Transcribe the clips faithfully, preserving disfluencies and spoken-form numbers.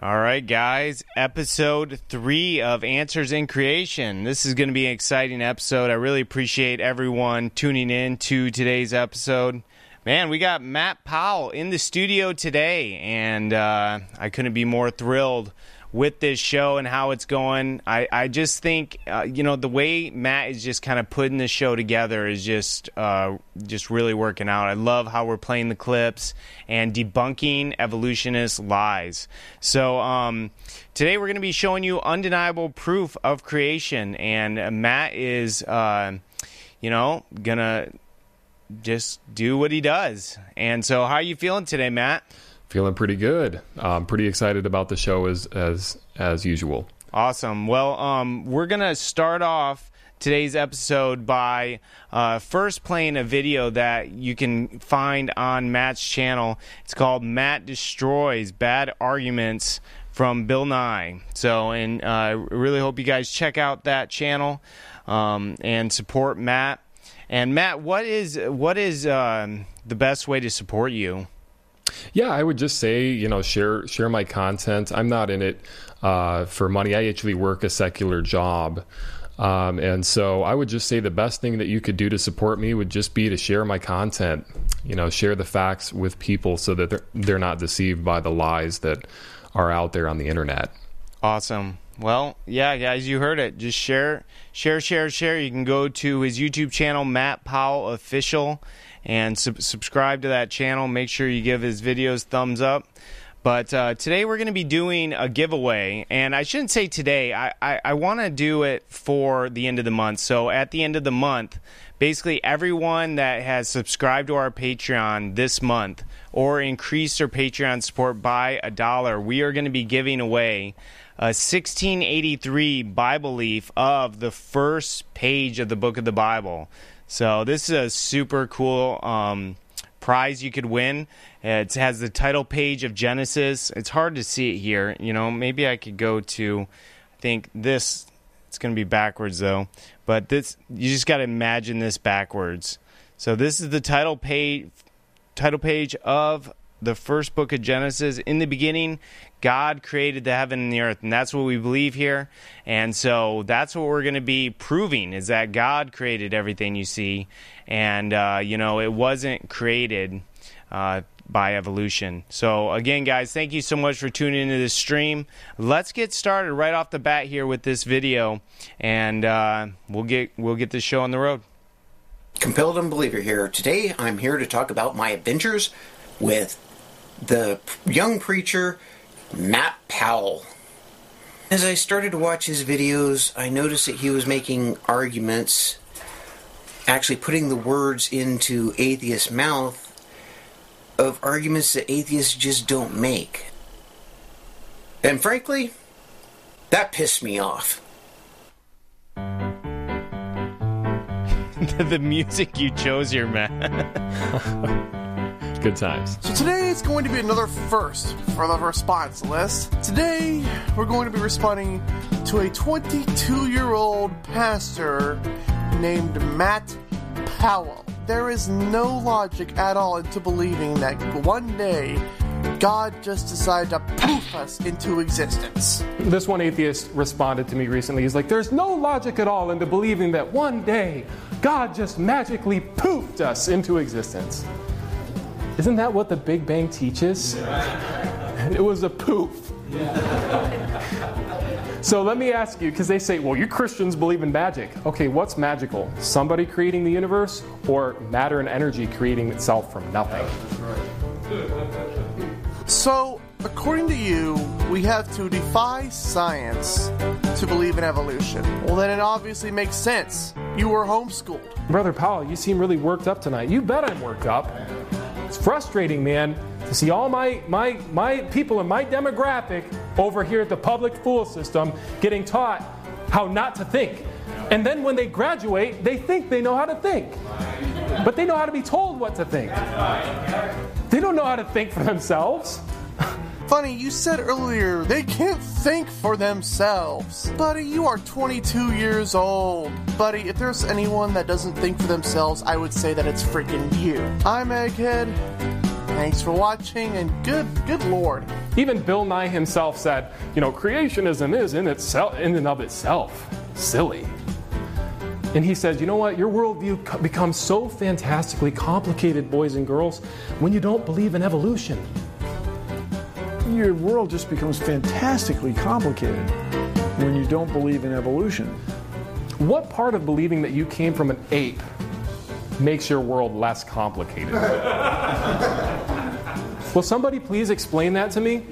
All right, guys, episode three of Answers in Creation. This is going to be an exciting episode. I really appreciate everyone tuning in to today's episode. Man, we got Matt Powell in the studio today, and uh, I couldn't be more thrilled with this show and how it's going. I, I just think, uh, you know, the way Matt is just kind of putting this show together is just uh, just really working out. I love how we're playing the clips and debunking evolutionist lies. So um, today we're going to be showing you undeniable proof of creation, and uh, Matt is, uh, you know, going to just do what he does. And so how are you feeling today, Matt? Feeling pretty good. I'm pretty excited about the show as as as usual. Awesome. Well, um, we're going to start off today's episode by uh, first playing a video that you can find on Matt's channel. It's called Matt Destroys Bad Arguments from Bill Nye. So, and I uh, really hope you guys check out that channel um, and support Matt. And Matt, what is what is uh, the best way to support you? Yeah, I would just say, you know, share share my content. I'm not in it uh, for money. I actually work a secular job. Um, and so I would just say the best thing that you could do to support me would just be to share my content, you know, share the facts with people so that they're, they're not deceived by the lies that are out there on the internet. Awesome. Well, yeah, guys, you heard it. Just share, share, share, share. You can go to his YouTube channel, Matt Powell Official, and sub- subscribe to that channel. Make sure you give his videos thumbs up. But uh, today we're going to be doing a giveaway. And I shouldn't say today. I, I, I want to do it for the end of the month. So at the end of the month, basically everyone that has subscribed to our Patreon this month or increased their Patreon support by a dollar, we are going to be giving away a sixteen eighty-three Bible leaf of the first page of the book of the Bible. So this is a super cool um, prize you could win. It has the title page of Genesis. It's hard to see it here. You know, maybe I could go to, I think this, it's going to be backwards though. But this, you just got to imagine this backwards. So this is the title page, title page of the first book of Genesis. In the beginning, God created the heaven and the earth, and that's what we believe here. And so that's what we're going to be proving, is that God created everything you see, and uh, you know, it wasn't created uh, by evolution. So again, guys, thank you so much for tuning into this stream. Let's get started right off the bat here with this video, and uh, we'll get we'll get this show on the road. Compelled Unbeliever here. Today, I'm here to talk about my adventures with the young preacher Matt Powell. As I started to watch his videos, I noticed that he was making arguments, actually putting the words into atheists' mouth, of arguments that atheists just don't make. And frankly, that pissed me off. The music you chose here, Matt. Good times. So today is going to be another first for the response list. Today, we're going to be responding to a twenty-two-year-old pastor named Matt Powell. There is no logic at all into believing that one day God just decided to poof us into existence. This one atheist responded to me recently. He's like, there's no logic at all into believing that one day God just magically poofed us into existence. Isn't that what the Big Bang teaches? Yeah. It was a poof. Yeah. So let me ask you, because they say, well, you Christians believe in magic. Okay, what's magical? Somebody creating the universe, or matter and energy creating itself from nothing? So, according to you, we have to defy science to believe in evolution. Well, then it obviously makes sense. You were homeschooled. Brother Powell, you seem really worked up tonight. You bet I'm worked up. It's frustrating, man, to see all my, my, my people in my demographic over here at the public school system getting taught how not to think. And then when they graduate, they think they know how to think. But they know how to be told what to think. They don't know how to think for themselves. Funny, you said earlier they can't think for themselves. Buddy, you are twenty-two years old. Buddy, if there's anyone that doesn't think for themselves, I would say that it's freaking you. I'm Egghead. Thanks for watching, and good, good Lord. Even Bill Nye himself said, you know, creationism is in itself, in and of itself, silly. And he says, you know what, your worldview co- becomes so fantastically complicated, boys and girls, when you don't believe in evolution. Your world just becomes fantastically complicated when you don't believe in evolution. What part of believing that you came from an ape makes your world less complicated? Will somebody please explain that to me?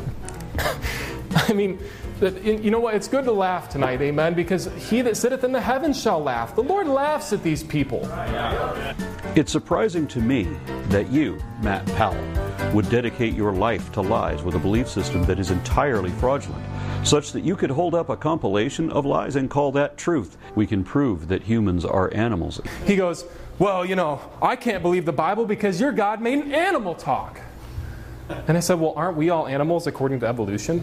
I mean, you know what? It's good to laugh tonight, amen, because he that sitteth in the heavens shall laugh. The Lord laughs at these people. It's surprising to me that you, Matt Powell, would dedicate your life to lies with a belief system that is entirely fraudulent, such that you could hold up a compilation of lies and call that truth. We can prove that humans are animals. He goes, well, you know, I can't believe the Bible because your God made an animal talk. And I said, well, aren't we all animals according to evolution?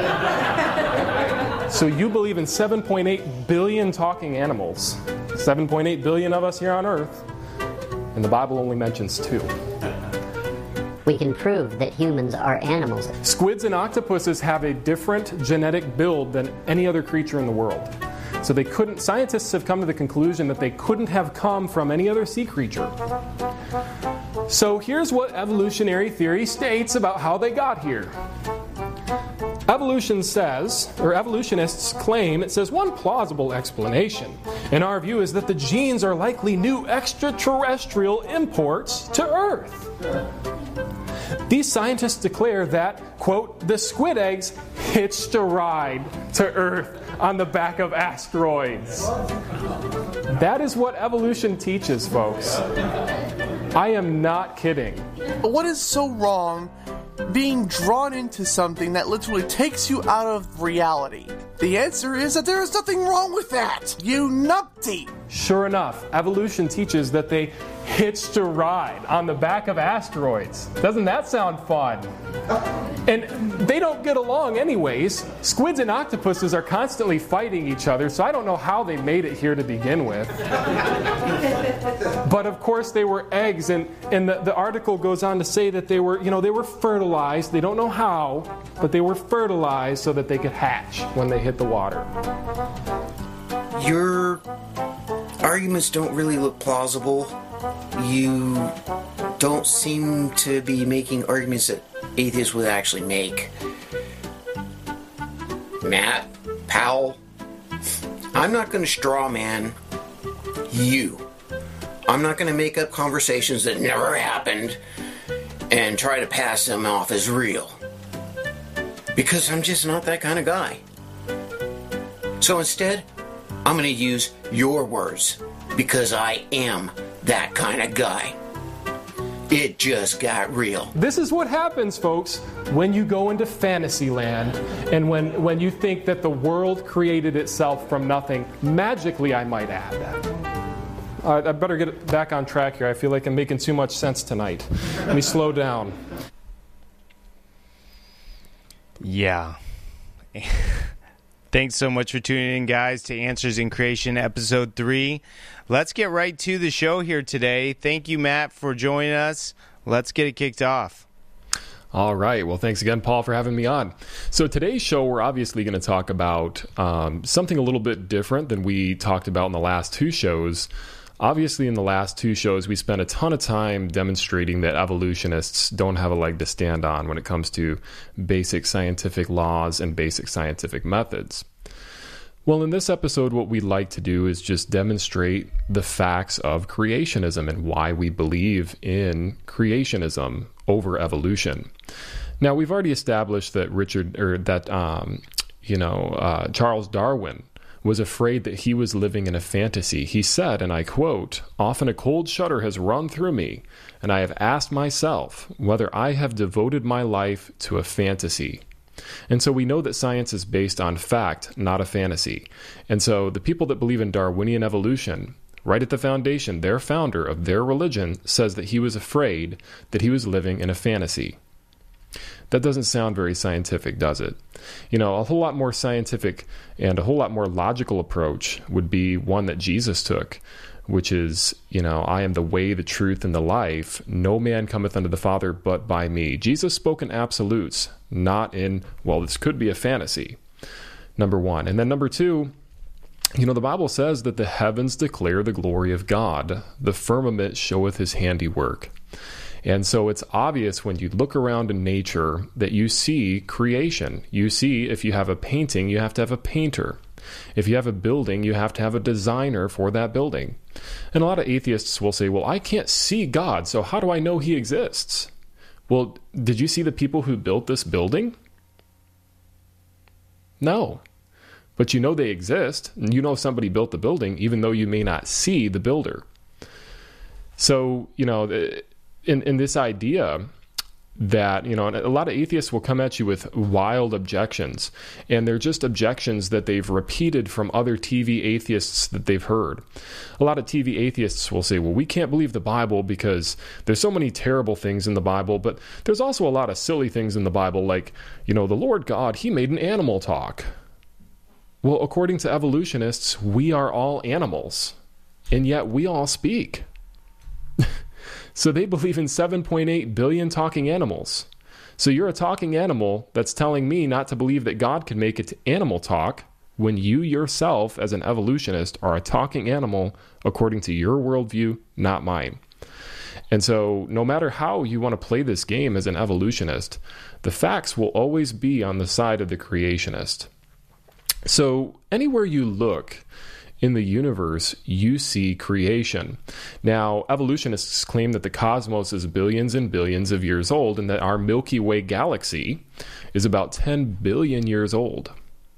So you believe in seven point eight billion talking animals, seven point eight billion of us here on Earth, and the Bible only mentions two. We can prove that humans are animals. Squids and octopuses have a different genetic build than any other creature in the world. So they couldn't, scientists have come to the conclusion that they couldn't have come from any other sea creature. So here's what evolutionary theory states about how they got here. Evolution says, or evolutionists claim, it says one plausible explanation, in our view, is that the genes are likely new extraterrestrial imports to Earth. These scientists declare that, quote, the squid eggs hitched a ride to Earth on the back of asteroids. That is what evolution teaches, folks. I am not kidding. What is so wrong being drawn into something that literally takes you out of reality? The answer is that there is nothing wrong with that, you numpty! Sure enough, evolution teaches that they hitched a ride on the back of asteroids. Doesn't that sound fun? And they don't get along anyways. Squids and octopuses are constantly fighting each other, so I don't know how they made it here to begin with. But of course they were eggs, and, and the, the article goes on to say that they were, you know, they were fertilized. They don't know how, but they were fertilized so that they could hatch when they hit the water. Your arguments don't really look plausible. You don't seem to be making arguments that atheists would actually make. Matt Powell, I'm not going to straw man you. I'm not going to make up conversations that never happened and try to pass them off as real. Because I'm just not that kind of guy. So instead, I'm going to use your words, because I am that kind of guy. It just got real. This is what happens, folks, when you go into fantasy land and when, when you think that the world created itself from nothing, magically, I might add. Uh, I better get back on track here. I feel like I'm making too much sense tonight. Let me slow down. Yeah. Thanks so much for tuning in, guys, to Answers in Creation, Episode three. Let's get right to the show here today. Thank you, Matt, for joining us. Let's get it kicked off. All right. Well, thanks again, Paul, for having me on. So today's show, we're obviously going to talk about um, something a little bit different than we talked about in the last two shows. Obviously, in the last two shows, we spent a ton of time demonstrating that evolutionists don't have a leg to stand on when it comes to basic scientific laws and basic scientific methods. Well, in this episode, what we'd like to do is just demonstrate the facts of creationism and why we believe in creationism over evolution. Now, we've already established that Richard, or that, um, you know, uh, Charles Darwin was afraid that he was living in a fantasy. He said, and I quote, "Often a cold shudder has run through me, and I have asked myself whether I have devoted my life to a fantasy." And so we know that science is based on fact, not a fantasy. And so the people that believe in Darwinian evolution, right at the foundation, their founder of their religion says that he was afraid that he was living in a fantasy. That doesn't sound very scientific, does it? You know, a whole lot more scientific and a whole lot more logical approach would be one that Jesus took, which is, you know, I am the way, the truth, and the life. No man cometh unto the Father but by me. Jesus spoke in absolutes, not in, well, this could be a fantasy, number one. And then number two, you know, the Bible says that the heavens declare the glory of God. The firmament showeth his handiwork. And so it's obvious when you look around in nature that you see creation. You see, if you have a painting, you have to have a painter. If you have a building, you have to have a designer for that building. And a lot of atheists will say, well, I can't see God, so how do I know he exists? Well, did you see the people who built this building? No. But you know they exist, and you know somebody built the building, even though you may not see the builder. So, you know, in, in this idea that, you know, a lot of atheists will come at you with wild objections, and they're just objections that they've repeated from other T V atheists that they've heard. A lot of T V atheists will say, well, we can't believe the Bible because there's so many terrible things in the Bible, but there's also a lot of silly things in the Bible, like, you know, the Lord God, he made an animal talk. Well, according to evolutionists, we are all animals, and yet we all speak. So they believe in seven point eight billion talking animals. So you're a talking animal that's telling me not to believe that God can make it animal talk when you yourself, as an evolutionist, are a talking animal according to your worldview, not mine. And so no matter how you want to play this game as an evolutionist, the facts will always be on the side of the creationist. So anywhere you look in the universe, you see creation. Now, evolutionists claim that the cosmos is billions and billions of years old, and that our Milky Way galaxy is about ten billion years old.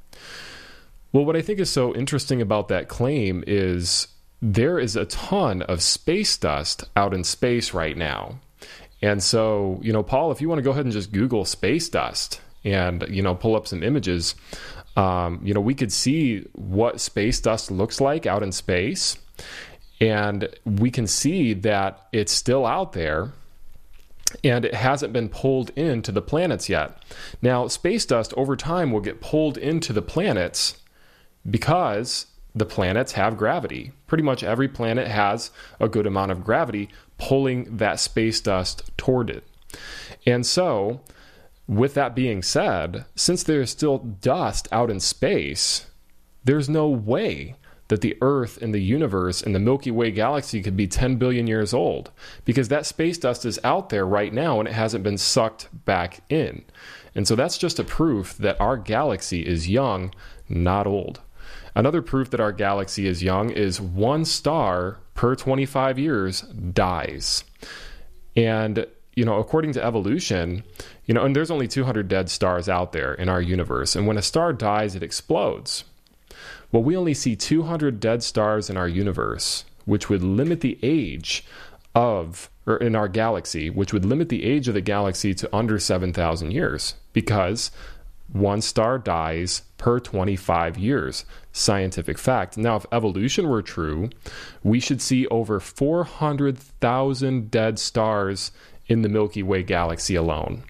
Well, what I think is so interesting about that claim is there is a ton of space dust out in space right now. And so, you know, Paul, if you want to go ahead and just Google space dust and, you know, pull up some images, Um, you know, we could see what space dust looks like out in space, and we can see that it's still out there, and it hasn't been pulled into the planets yet. Now, space dust over time will get pulled into the planets because the planets have gravity. Pretty much every planet has a good amount of gravity pulling that space dust toward it. And so, with that being said, since there's still dust out in space, there's no way that the Earth and the universe and the Milky Way galaxy could be ten billion years old, because that space dust is out there right now and it hasn't been sucked back in. And so that's just a proof that our galaxy is young, not old. Another proof that our galaxy is young is one star per twenty-five years dies. And you know, according to evolution, you know, and there's only two hundred dead stars out there in our universe. And when a star dies, it explodes. Well, we only see two hundred dead stars in our universe, which would limit the age of, or in our galaxy, which would limit the age of the galaxy to under seven thousand years, because one star dies per twenty-five years. Scientific fact. Now, if evolution were true, we should see over four hundred thousand dead stars in the Milky Way galaxy alone.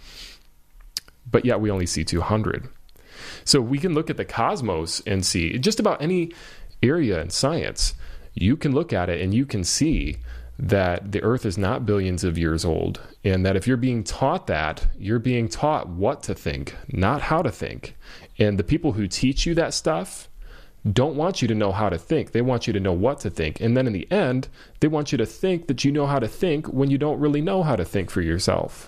But yet we only see two hundred. So we can look at the cosmos and see, just about any area in science, you can look at it and you can see that the Earth is not billions of years old, and that if you're being taught that, you're being taught what to think, not how to think. And the people who teach you that stuff don't want you to know how to think. They want you to know what to think. And then in the end, they want you to think that you know how to think when you don't really know how to think for yourself.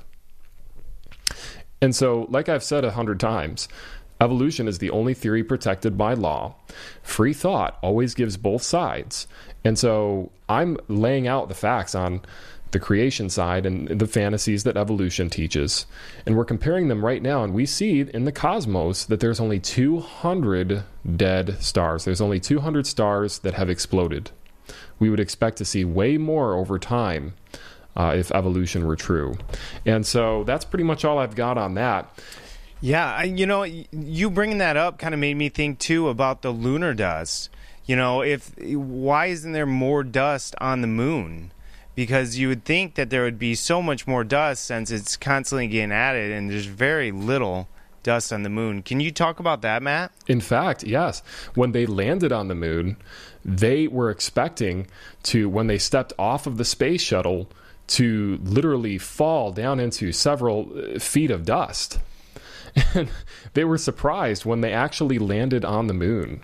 And so, like I've said a hundred times, evolution is the only theory protected by law. Free thought always gives both sides. And so I'm laying out the facts on the creation side and the fantasies that evolution teaches. And we're comparing them right now, and we see in the cosmos that there's only two hundred dead stars. There's only two hundred stars that have exploded. We would expect to see way more over time uh, if evolution were true. And so that's pretty much all I've got on that. Yeah, I, you know, you bringing that up kind of made me think, too, about the lunar dust. You know, if why isn't there more dust on the moon? because you would think that there would be so much more dust since it's constantly getting added, and there's very little dust on the moon. Can you talk about that, Matt? In fact, yes. When they landed on the moon, they were expecting to, when they stepped off of the space shuttle, to literally fall down into several feet of dust. And they were surprised when they actually landed on the moon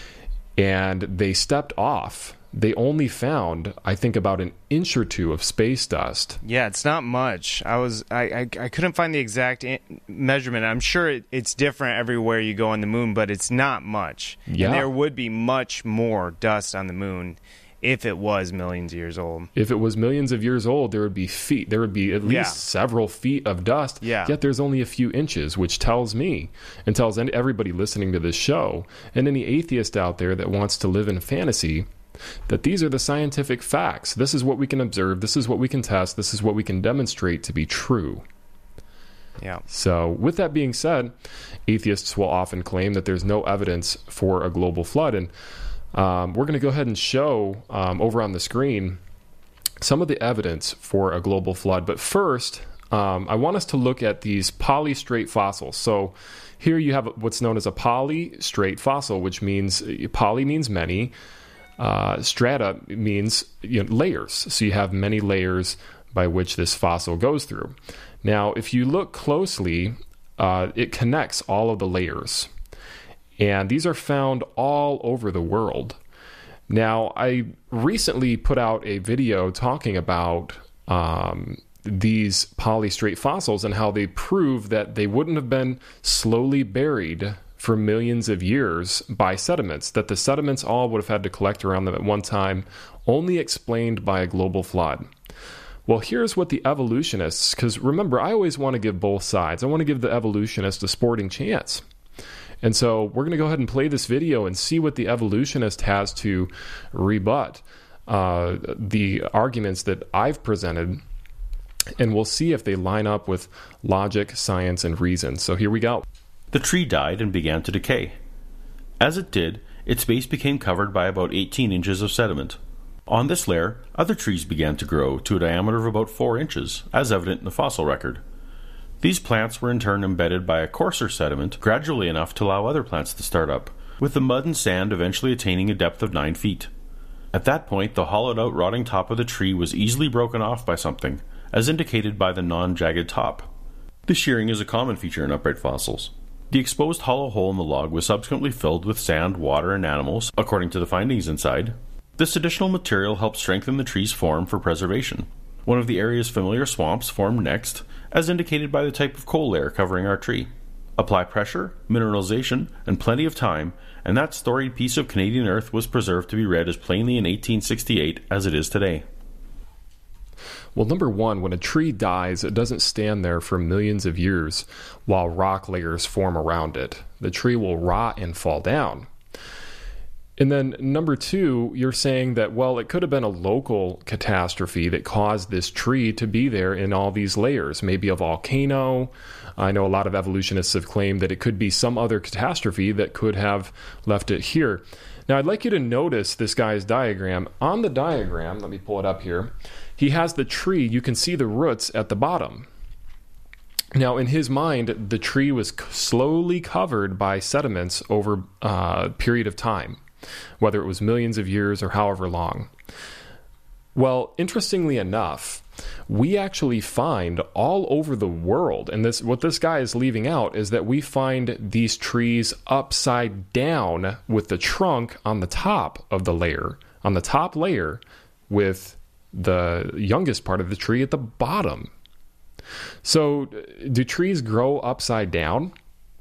and they stepped off. They only found, I think, about an inch or two of space dust. Yeah, it's not much. I was I I, I couldn't find the exact in- measurement. I'm sure it, it's different everywhere you go on the moon, but it's not much. Yeah. And there would be much more dust on the moon if it was millions of years old. If it was millions of years old, there would be feet. There would be at least Yeah. several feet of dust. Yeah. Yet there's only a few inches, which tells me and tells any- everybody listening to this show and any atheist out there that wants to live in fantasy that these are the scientific facts. This is what we can observe. This is what we can test. This is what we can demonstrate to be true. Yeah. So with that being said, atheists will often claim that there's no evidence for a global flood. And um, we're going to go ahead and show um, over on the screen some of the evidence for a global flood. But first, um, I want us to look at these polystrate fossils. So here you have what's known as a polystrate fossil, which means poly means many. Uh, strata means you know, layers. So you have many layers by which this fossil goes through. Now, if you look closely, uh, it connects all of the layers. And these are found all over the world. Now, I recently put out a video talking about um, these polystrate fossils and how they prove that they wouldn't have been slowly buried for millions of years by sediments, that the sediments all would have had to collect around them at one time, only explained by a global flood. Well, here's what the evolutionists, because remember, I always want to give both sides. I want to give the evolutionists a sporting chance. And so we're going to go ahead and play this video and see what the evolutionist has to rebut uh, the arguments that I've presented, and we'll see if they line up with logic, science, and reason. So here we go. The tree died and began to decay. As it did, its base became covered by about eighteen inches of sediment. On this layer, other trees began to grow to a diameter of about four inches, as evident in the fossil record. These plants were in turn embedded by a coarser sediment, gradually enough to allow other plants to start up, with the mud and sand eventually attaining a depth of nine feet. At that point, the hollowed-out rotting top of the tree was easily broken off by something, as indicated by the non-jagged top. The shearing is a common feature in upright fossils. The exposed hollow hole in the log was subsequently filled with sand, water, and animals, according to the findings inside. This additional material helped strengthen the tree's form for preservation. One of the area's familiar swamps formed next, as indicated by the type of coal layer covering our tree. Apply pressure, mineralization, and plenty of time, and that storied piece of Canadian earth was preserved to be read as plainly in eighteen sixty-eight as it is today. Well, number one, when a tree dies, it doesn't stand there for millions of years while rock layers form around it. The tree will rot and fall down. And then number two, you're saying that, well, it could have been a local catastrophe that caused this tree to be there in all these layers. Maybe a volcano. I know a lot of evolutionists have claimed that it could be some other catastrophe that could have left it here. Now, I'd like you to notice this guy's diagram. On the diagram, let me pull it up here, he has the tree. You can see the roots at the bottom. Now, in his mind, the tree was slowly covered by sediments over a period of time, whether it was millions of years or however long. Well, interestingly enough, we actually find all over the world, and this what this guy is leaving out is that we find these trees upside down with the trunk on the top of the layer, on the top layer with the youngest part of the tree at the bottom. So, do trees grow upside down?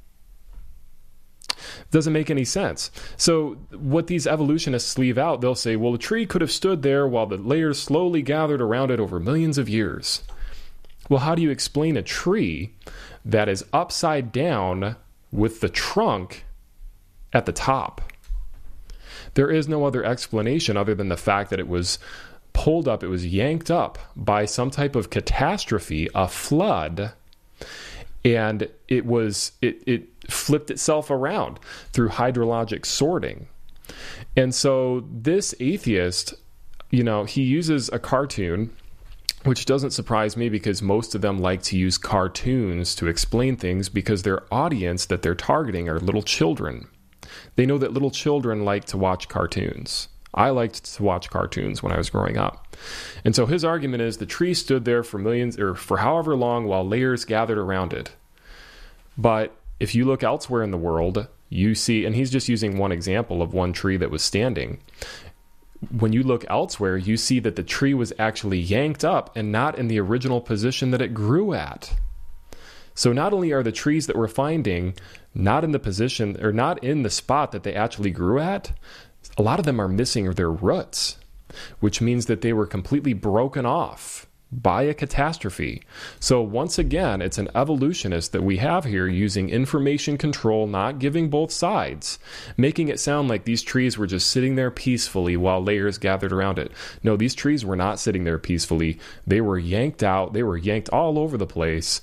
Doesn't make any sense. So what these evolutionists leave out, they'll say, well, the tree could have stood there while the layers slowly gathered around it over millions of years. Well, how do you explain a tree that is upside down with the trunk at the top? There is no other explanation other than the fact that it was pulled up, it was yanked up by some type of catastrophe, a flood, and it was it it flipped itself around through hydrologic sorting. And so this atheist you know, he uses a cartoon, which doesn't surprise me because most of them like to use cartoons to explain things because their audience that they're targeting are little children. They know that little children like to watch cartoons. I liked to watch cartoons when I was growing up. And so his argument is the tree stood there for millions or for however long while layers gathered around it. But if you look elsewhere in the world, you see, and he's just using one example of one tree that was standing. When you look elsewhere, you see that the tree was actually yanked up and not in the original position that it grew at. So not only are the trees that we're finding not in the position or not in the spot that they actually grew at, a lot of them are missing their roots, which means that they were completely broken off by a catastrophe. So once again, it's an evolutionist that we have here using information control, not giving both sides, making it sound like these trees were just sitting there peacefully while layers gathered around it. No, these trees were not sitting there peacefully. They were yanked out. They were yanked all over the place.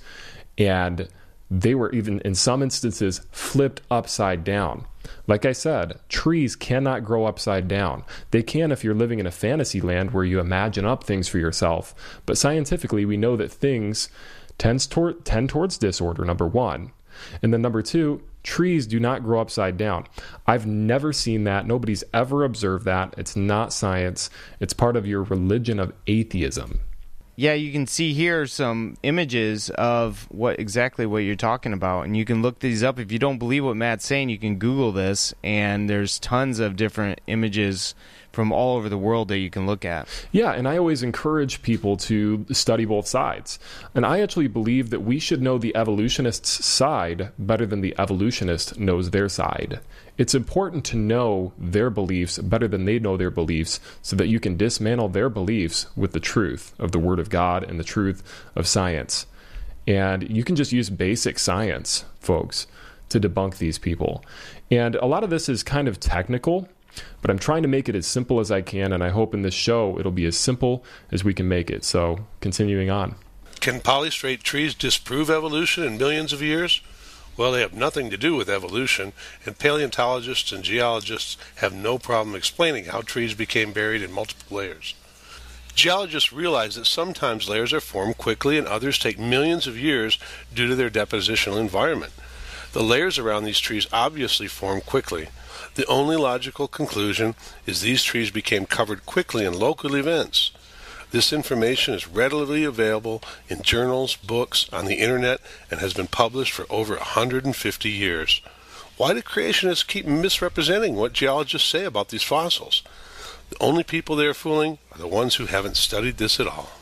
And they were even, in some instances, flipped upside down. Like I said, trees cannot grow upside down. They can if you're living in a fantasy land where you imagine up things for yourself. But scientifically, we know that things tends toward, tend towards disorder, number one. And then number two, trees do not grow upside down. I've never seen that. Nobody's ever observed that. It's not science. It's part of your religion of atheism. Yeah, you can see here some images of what exactly what you're talking about, and you can look these up. If you don't believe what Matt's saying, you can Google this, and there's tons of different images from all over the world that you can look at. Yeah, and I always encourage people to study both sides. And I actually believe that we should know the evolutionist's side better than the evolutionist knows their side. It's important to know their beliefs better than they know their beliefs so that you can dismantle their beliefs with the truth of the Word of God and the truth of science. And you can just use basic science, folks, to debunk these people. And a lot of this is kind of technical, but I'm trying to make it as simple as I can, and I hope in this show it'll be as simple as we can make it. So, continuing on. Can polystrate trees disprove evolution in millions of years? Well, they have nothing to do with evolution, and paleontologists and geologists have no problem explaining how trees became buried in multiple layers. Geologists realize that sometimes layers are formed quickly and others take millions of years due to their depositional environment. The layers around these trees obviously formed quickly. The only logical conclusion is these trees became covered quickly in local events. This information is readily available in journals, books, on the internet, and has been published for over one hundred fifty years. Why do creationists keep misrepresenting what geologists say about these fossils? The only people they are fooling are the ones who haven't studied this at all.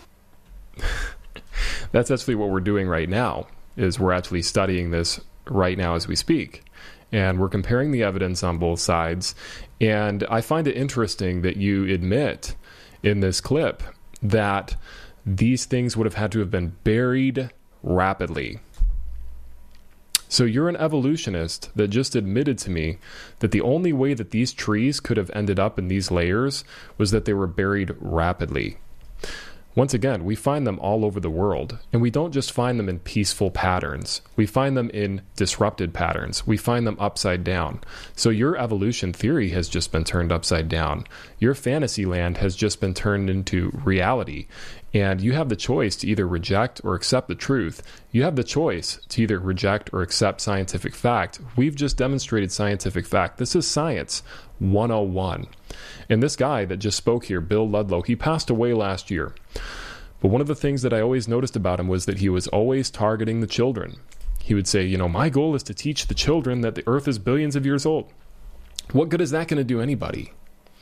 That's actually what we're doing right now, is we're actually studying this right now as we speak. And we're comparing the evidence on both sides. And I find it interesting that you admit in this clip that these things would have had to have been buried rapidly. So you're an evolutionist that just admitted to me that the only way that these trees could have ended up in these layers was that they were buried rapidly. Once again, we find them all over the world, and we don't just find them in peaceful patterns. We find them in disrupted patterns. We find them upside down. So your evolution theory has just been turned upside down. Your fantasy land has just been turned into reality. And you have the choice to either reject or accept the truth. You have the choice to either reject or accept scientific fact. We've just demonstrated scientific fact. This is science one oh one. And this guy that just spoke here, Bill Ludlow, he passed away last year. But one of the things that I always noticed about him was that he was always targeting the children. He would say, you know, my goal is to teach the children that the earth is billions of years old. What good is that going to do anybody?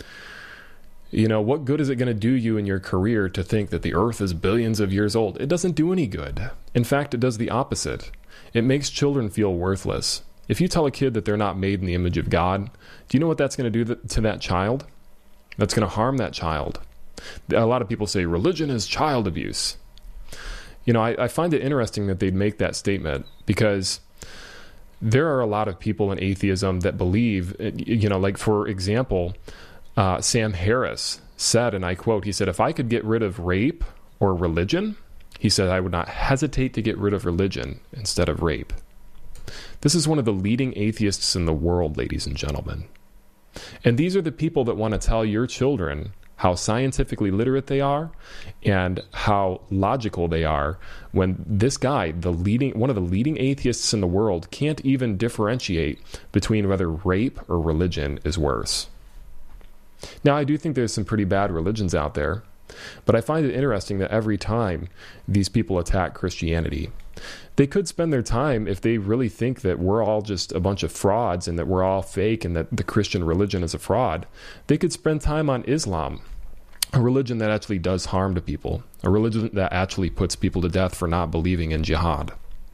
You know, what good is it going to do you in your career to think that the earth is billions of years old? It doesn't do any good. In fact, it does the opposite. It makes children feel worthless. If you tell a kid that they're not made in the image of God, do you know what that's going to do to that child? That's going to harm that child. A lot of people say religion is child abuse. You know, I, I find it interesting that they'd make that statement because there are a lot of people in atheism that believe, you know, like for example, uh, Sam Harris said, and I quote, he said, if I could get rid of rape or religion, he said, I would not hesitate to get rid of religion instead of rape. This is one of the leading atheists in the world, ladies and gentlemen. And these are the people that want to tell your children how scientifically literate they are and how logical they are when this guy, the leading one of the leading atheists in the world, can't even differentiate between whether rape or religion is worse. Now, I do think there's some pretty bad religions out there, but I find it interesting that every time these people attack Christianity, they could spend their time, if they really think that we're all just a bunch of frauds and that we're all fake and that the Christian religion is a fraud, they could spend time on Islam, a religion that actually does harm to people, a religion that actually puts people to death for not believing in jihad,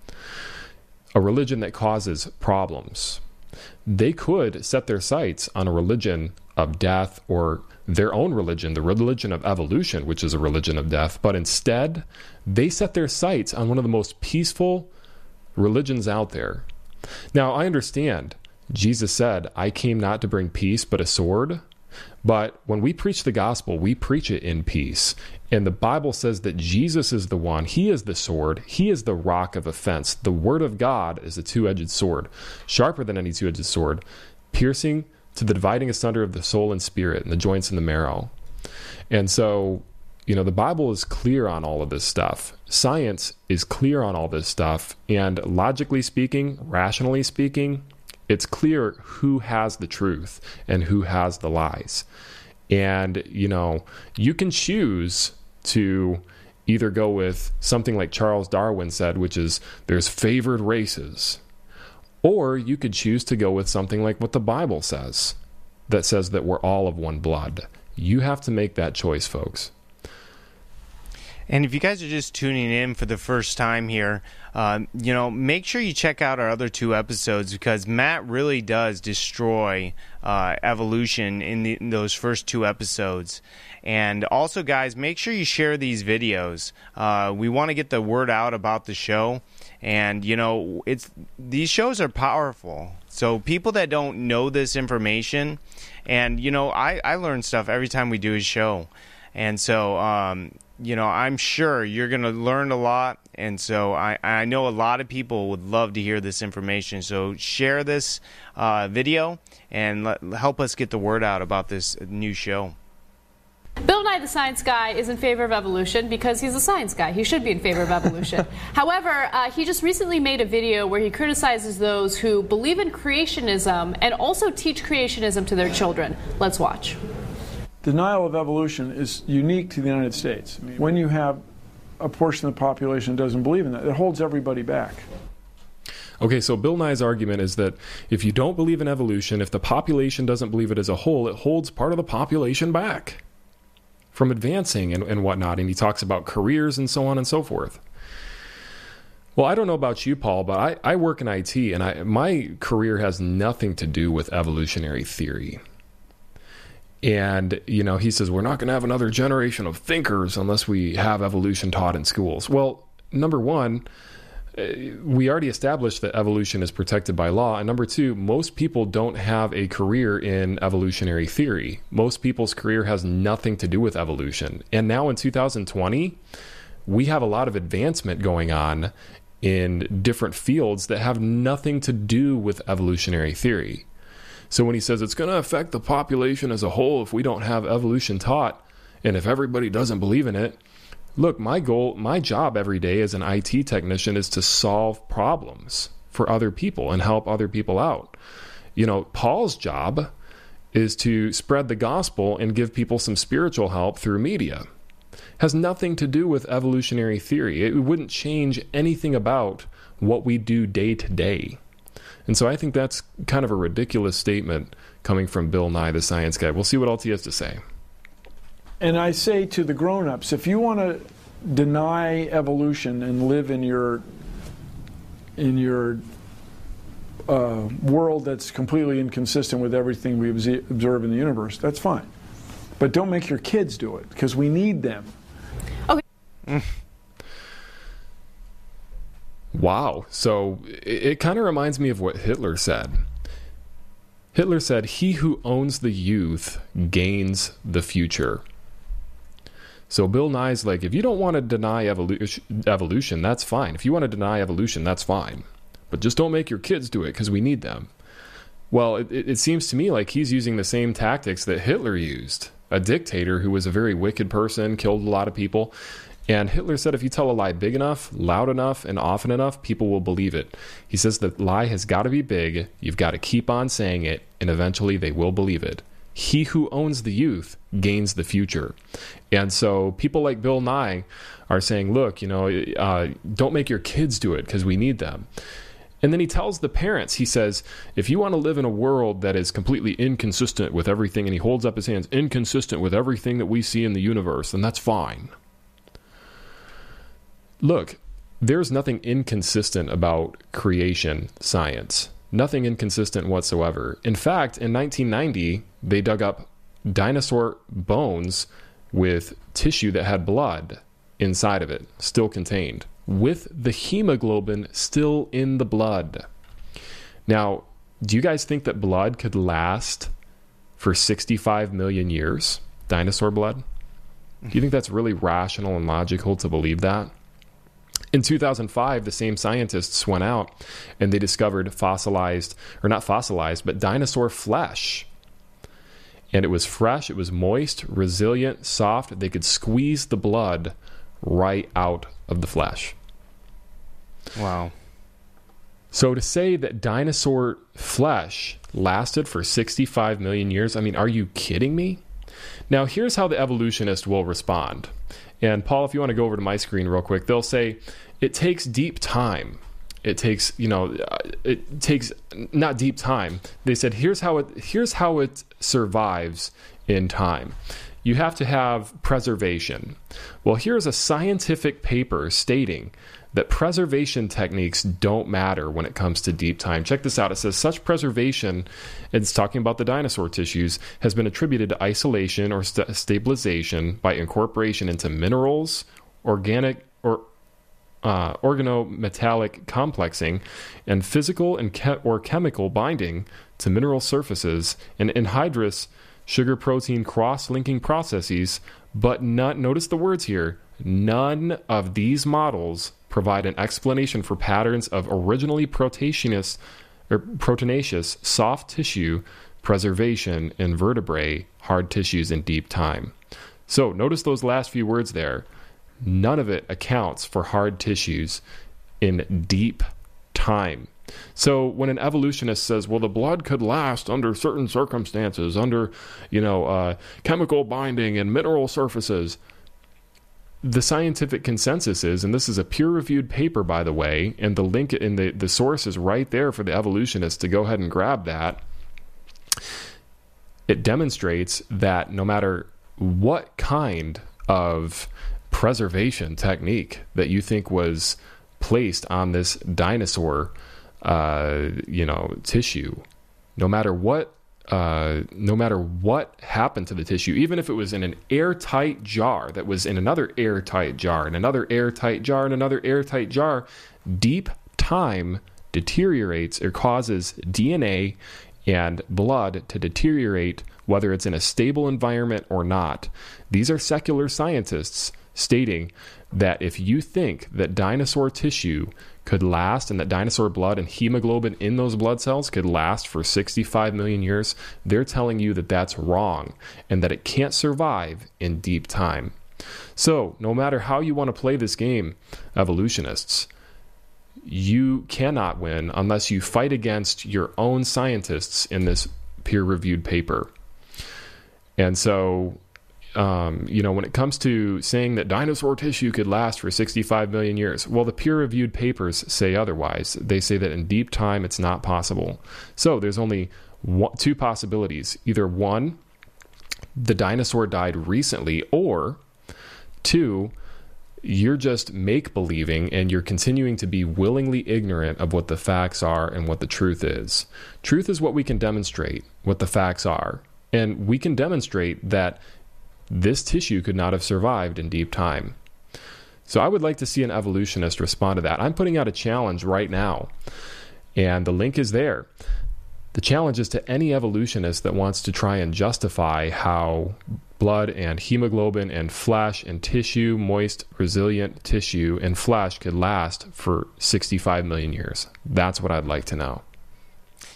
a religion that causes problems. They could set their sights on a religion of death or their own religion, the religion of evolution, which is a religion of death, but instead they set their sights on one of the most peaceful religions out there. Now, I understand Jesus said, I came not to bring peace but a sword, but when we preach the gospel, we preach it in peace. And the Bible says that Jesus is the one, he is the sword, he is the rock of offense. The word of God is a two-edged sword, sharper than any two-edged sword, piercing to the dividing asunder of the soul and spirit and the joints and the marrow. And so, you know, the Bible is clear on all of this stuff. Science is clear on all this stuff. And logically speaking, rationally speaking, it's clear who has the truth and who has the lies. And, you know, you can choose to either go with something like Charles Darwin said, which is there's favored races. Or you could choose to go with something like what the Bible says, that says that we're all of one blood. You have to make that choice, folks. And if you guys are just tuning in for the first time here, uh, you know, make sure you check out our other two episodes because Matt really does destroy uh, evolution in, the, in those first two episodes. And also, guys, make sure you share these videos. Uh, we want to get the word out about the show. And, you know, it's these shows are powerful. So people that don't know this information, and, you know, I, I learn stuff every time we do a show. And so, um, you know, I'm sure you're going to learn a lot. And so I, I know a lot of people would love to hear this information. So share this uh, video and let, help us get the word out about this new show. Bill Nye the Science Guy is in favor of evolution because he's a science guy. He should be in favor of evolution. However, uh, he just recently made a video where he criticizes those who believe in creationism and also teach creationism to their children. Let's watch. Denial of evolution is unique to the United States. I mean, when you have a portion of the population that doesn't believe in that, it holds everybody back. Okay, so Bill Nye's argument is that if you don't believe in evolution, if the population doesn't believe it as a whole, it holds part of the population back from advancing and, and whatnot. And he talks about careers and so on and so forth. Well, I don't know about you, Paul, but I, I work in I T, and I, my career has nothing to do with evolutionary theory. And, you know, he says, we're not going to have another generation of thinkers unless we have evolution taught in schools. Well, number one, we already established that evolution is protected by law. And number two, most people don't have a career in evolutionary theory. Most people's career has nothing to do with evolution. And now in two thousand twenty, we have a lot of advancement going on in different fields that have nothing to do with evolutionary theory. So when he says it's going to affect the population as a whole if we don't have evolution taught, and if everybody doesn't believe in it, look, my goal, my job every day as an I T technician is to solve problems for other people and help other people out. You know, Paul's job is to spread the gospel and give people some spiritual help through media. Has nothing to do with evolutionary theory. It wouldn't change anything about what we do day to day. And so I think that's kind of a ridiculous statement coming from Bill Nye, the Science Guy. We'll see what else he has to say. And I say to the grown-ups, if you want to deny evolution and live in your in your uh, world that's completely inconsistent with everything we observe in the universe, that's fine. But don't make your kids do it, because we need them. Okay. Mm. Wow. So it, it kind of reminds me of what Hitler said. Hitler said, "He who owns the youth gains the future." So Bill Nye's like, if you don't want to deny evolu- evolution, that's fine. If you want to deny evolution, that's fine. But just don't make your kids do it because we need them. Well, it, it seems to me like he's using the same tactics that Hitler used a dictator who was a very wicked person, killed a lot of people. And Hitler said if you tell a lie big enough, loud enough, and often enough, people will believe it. He says the lie has got to be big, you've got to keep on saying it, and eventually they will believe it. He who owns the youth gains the future. And so people like Bill Nye are saying, look, you know, uh, don't make your kids do it because we need them. And then he tells the parents, he says, if you want to live in a world that is completely inconsistent with everything, and he holds up his hands, inconsistent with everything that we see in the universe, then that's fine. Look, there's nothing inconsistent about creation science. Nothing inconsistent whatsoever. In fact, in nineteen ninety, they dug up dinosaur bones with tissue that had blood inside of it, still contained, with the hemoglobin still in the blood. Now, do you guys think that blood could last for sixty-five million years? Dinosaur blood? Do you think that's really rational and logical to believe that? In two thousand five, the same scientists went out and they discovered fossilized, or not fossilized, but dinosaur flesh. And it was fresh, it was moist, resilient, soft. They could squeeze the blood right out of the flesh. Wow. So to say that dinosaur flesh lasted for sixty-five million years, I mean, are you kidding me? Now, here's how the evolutionist will respond. And Paul, if you want to go over to my screen real quick, they'll say, it takes deep time. It takes, you know, it takes not deep time. They said, here's how it, here's how it survives in time. You have to have preservation. Well, here's a scientific paper stating that preservation techniques don't matter when it comes to deep time. Check this out. It says such preservation, it's talking about the dinosaur tissues, has been attributed to isolation or st- stabilization by incorporation into minerals, organic or uh, organometallic complexing, and physical and ke- or chemical binding to mineral surfaces, and anhydrous sugar protein cross-linking processes. But not, notice the words here, none of these models provide an explanation for patterns of originally proteinaceous, or proteinaceous soft tissue preservation in vertebrae, hard tissues in deep time. So notice those last few words there. None of it accounts for hard tissues in deep time. So when an evolutionist says, well, the blood could last under certain circumstances, under, you know, uh, chemical binding and mineral surfaces, the scientific consensus is, and this is a peer-reviewed paper, by the way, and the link in the, the source is right there for the evolutionists to go ahead and grab that. It demonstrates that no matter what kind of preservation technique that you think was placed on this dinosaur, uh, you know, tissue, no matter what Uh, no matter what happened to the tissue, even if it was in an airtight jar that was in another airtight jar and another airtight jar and another airtight jar, deep time deteriorates or causes D N A and blood to deteriorate, whether it's in a stable environment or not. These are secular scientists stating that if you think that dinosaur tissue could last and that dinosaur blood and hemoglobin in those blood cells could last for sixty-five million years, they're telling you that that's wrong and that it can't survive in deep time. So no matter how you want to play this game, evolutionists, you cannot win unless you fight against your own scientists in this peer-reviewed paper. And so Um, you know, when it comes to saying that dinosaur tissue could last for sixty-five million years, well, the peer-reviewed papers say otherwise. They say that in deep time, it's not possible. So there's only one, two possibilities. Either one, the dinosaur died recently, or two, you're just make-believing and you're continuing to be willingly ignorant of what the facts are and what the truth is. Truth is what we can demonstrate, what the facts are. And we can demonstrate that this tissue could not have survived in deep time. So I would like to see an evolutionist respond to that. I'm putting out a challenge right now, and the link is there. The challenge is to any evolutionist that wants to try and justify how blood and hemoglobin and flesh and tissue, moist, resilient tissue and flesh could last for sixty-five million years. That's what I'd like to know.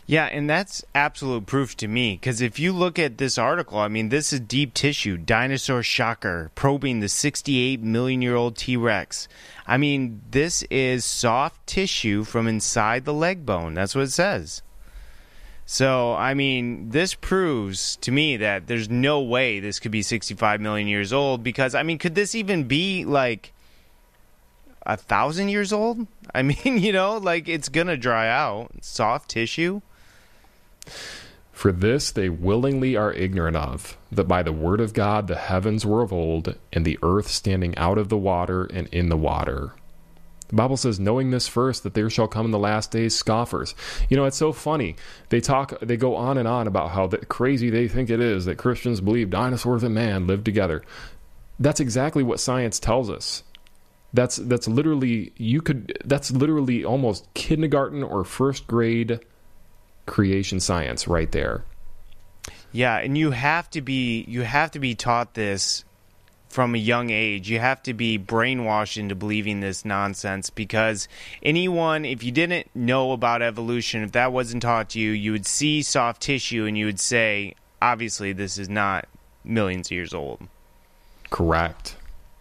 Yeah, and that's absolute proof to me, because if you look at this article, I mean, this is Deep Tissue, Dinosaur Shocker, probing the sixty-eight million year old T-Rex. I mean, this is soft tissue from inside the leg bone. That's what it says. So, I mean, this proves to me that there's no way this could be sixty-five million years old, because, I mean, could this even be, like, a thousand years old? I mean, you know, like, it's going to dry out. Soft tissue. For this they willingly are ignorant of, that by the word of God the heavens were of old, and the earth standing out of the water and in the water. The Bible says, knowing this first, that there shall come in the last days scoffers. You know, it's so funny. They talk, they go on and on about how that crazy they think it is that Christians believe dinosaurs and man lived together. That's exactly what science tells us. That's that's literally you could that's literally almost kindergarten or first grade creation science right there. Yeah, and you have to be you have to be taught this from a young age. You have to be brainwashed into believing this nonsense, because anyone, if you didn't know about evolution, if that wasn't taught to you, you would see soft tissue and you would say, obviously this is not millions of years old. Correct.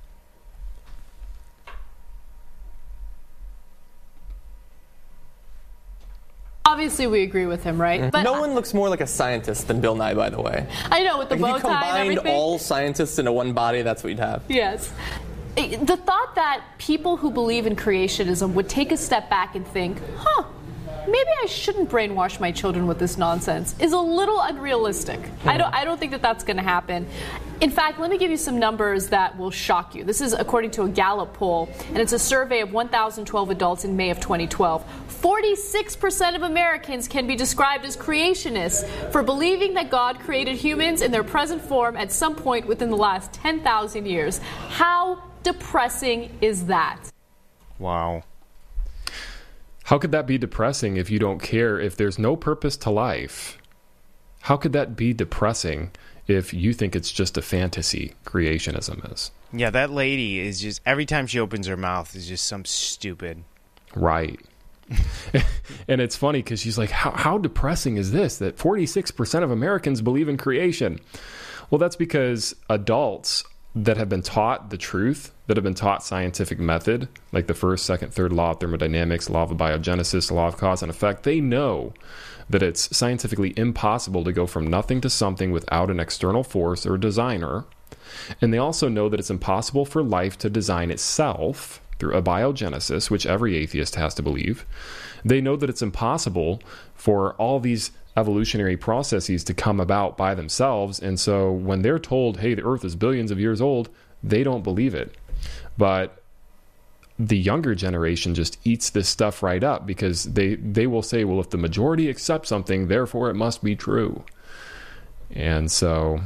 Obviously, we agree with him, right? Mm-hmm. But no one looks more like a scientist than Bill Nye, by the way. I know, with the like, bow tie and if you combined everything. all scientists into one body, that's what you'd have. Yes. The thought that people who believe in creationism would take a step back and think, huh, maybe I shouldn't brainwash my children with this nonsense is a little unrealistic. Mm-hmm. I don't I don't think that that's going to happen. In fact, let me give you some numbers that will shock you. This is according to a Gallup poll, and it's a survey of one thousand twelve adults in May of twenty twelve. forty-six percent of Americans can be described as creationists for believing that God created humans in their present form at some point within the last ten thousand years. How depressing is that? Wow. How could that be depressing if you don't care, if there's no purpose to life? How could that be depressing if you think it's just a fantasy, creationism is? Yeah, that lady is just, every time she opens her mouth is just some stupid. Right. And it's funny because she's like, how, how depressing is this, that forty-six percent of Americans believe in creation? Well, that's because adults that have been taught the truth, that have been taught scientific method, like the first, second, third law of thermodynamics, law of biogenesis, law of cause and effect, they know that it's scientifically impossible to go from nothing to something without an external force or designer. And they also know that it's impossible for life to design itself through abiogenesis, which every atheist has to believe. They know that it's impossible for all these evolutionary processes to come about by themselves. And so when they're told, hey, the earth is billions of years old, they don't believe it. But the younger generation just eats this stuff right up, because they, they will say, well, if the majority accept something, therefore it must be true. And so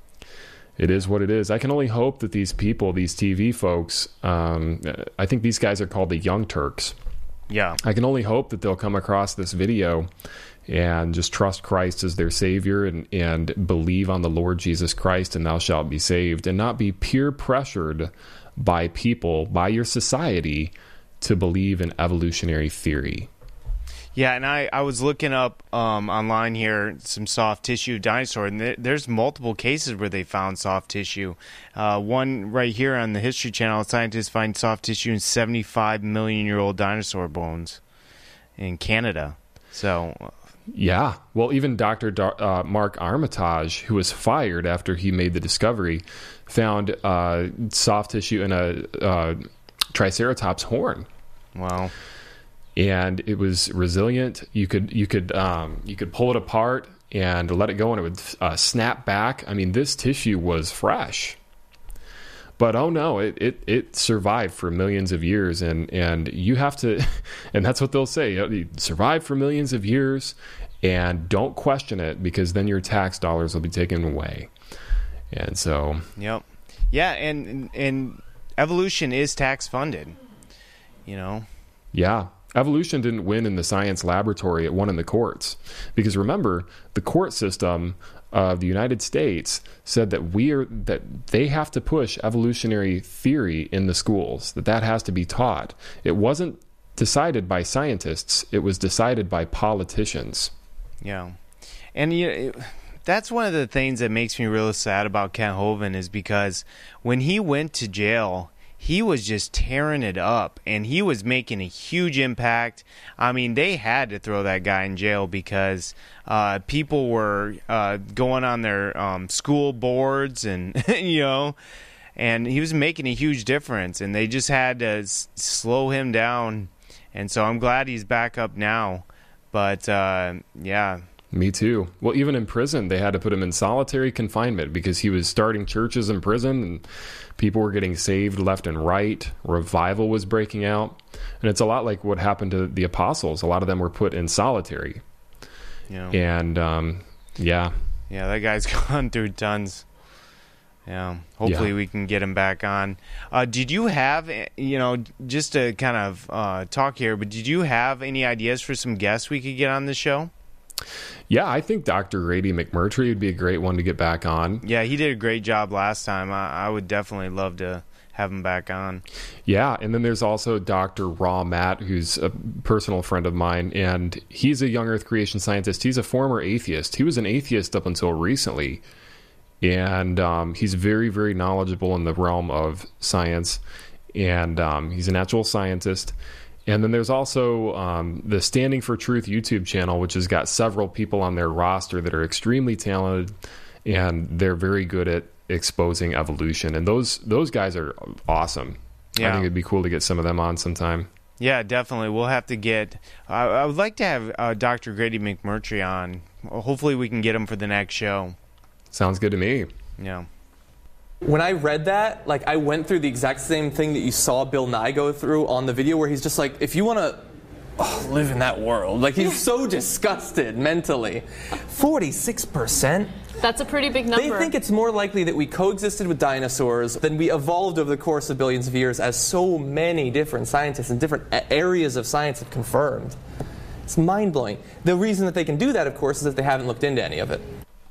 it is what it is. I can only hope that these people, these T V folks, um, I think these guys are called the Young Turks. Yeah. I can only hope that they'll come across this video and just trust Christ as their Savior, and, and believe on the Lord Jesus Christ, and thou shalt be saved, and not be peer pressured by people, by your society, to believe in evolutionary theory. Yeah, and I, I was looking up um, online here some soft tissue dinosaur, and th- there's multiple cases where they found soft tissue. Uh, one right here on the History Channel, scientists find soft tissue in seventy-five million year old dinosaur bones in Canada. So, yeah, well, even Doctor Do- uh, Mark Armitage, who was fired after he made the discovery, found uh, soft tissue in a uh, Triceratops horn. Wow. And it was resilient. You could you could um, you could pull it apart and let it go, and it would uh, snap back. I mean, this tissue was fresh. But oh no, it, it, it survived for millions of years, and, and you have to, and that's what they'll say, you survive for millions of years, and don't question it, because then your tax dollars will be taken away. And so, yep, yeah, and and evolution is tax funded, you know. Yeah. Evolution didn't win in the science laboratory, it won in the courts. Because remember, the court system of the United States said that we are that they have to push evolutionary theory in the schools, that that has to be taught. It wasn't decided by scientists, it was decided by politicians. Yeah. And you know, that's one of the things that makes me real sad about Kent Hovind is because when he went to jail, he was just tearing it up, and he was making a huge impact. I mean, they had to throw that guy in jail because uh, people were uh, going on their um, school boards, and you know, and he was making a huge difference, and they just had to s- slow him down. And so I'm glad he's back up now. But uh, yeah. Me too. Well, even in prison, they had to put him in solitary confinement because he was starting churches in prison and people were getting saved left and right. Revival was breaking out. And it's a lot like what happened to the apostles. A lot of them were put in solitary. Yeah. And, um, yeah. Yeah, that guy's gone through tons. Yeah. Hopefully Yeah. we can get him back on. Uh, did you have, you know, just to kind of uh, talk here, but did you have any ideas for some guests we could get on the show? Yeah, I think Doctor Grady McMurtry would be a great one to get back on. Yeah, he did a great job last time. I, I would definitely love to have him back on. Yeah, and then there's also Doctor Raw Matt, who's a personal friend of mine, and he's a young Earth creation scientist. He's a former atheist. He was an atheist up until recently, and um, he's very, very knowledgeable in the realm of science, and um, he's a natural scientist. And then there's also um, the Standing for Truth YouTube channel, which has got several people on their roster that are extremely talented, and they're very good at exposing evolution. And those those guys are awesome. Yeah. I think it'd be cool to get some of them on sometime. Yeah, definitely. We'll have to get... Uh, I would like to have uh, Doctor Grady McMurtry on. Hopefully we can get him for the next show. Sounds good to me. Yeah. When I read that, like, I went through the exact same thing that you saw Bill Nye go through on the video, where he's just like, if you want to oh, live in that world, like, he's so disgusted mentally. forty-six percent? That's a pretty big number. They think it's more likely that we coexisted with dinosaurs than we evolved over the course of billions of years, as so many different scientists in different areas of science have confirmed. It's mind-blowing. The reason that they can do that, of course, is that they haven't looked into any of it.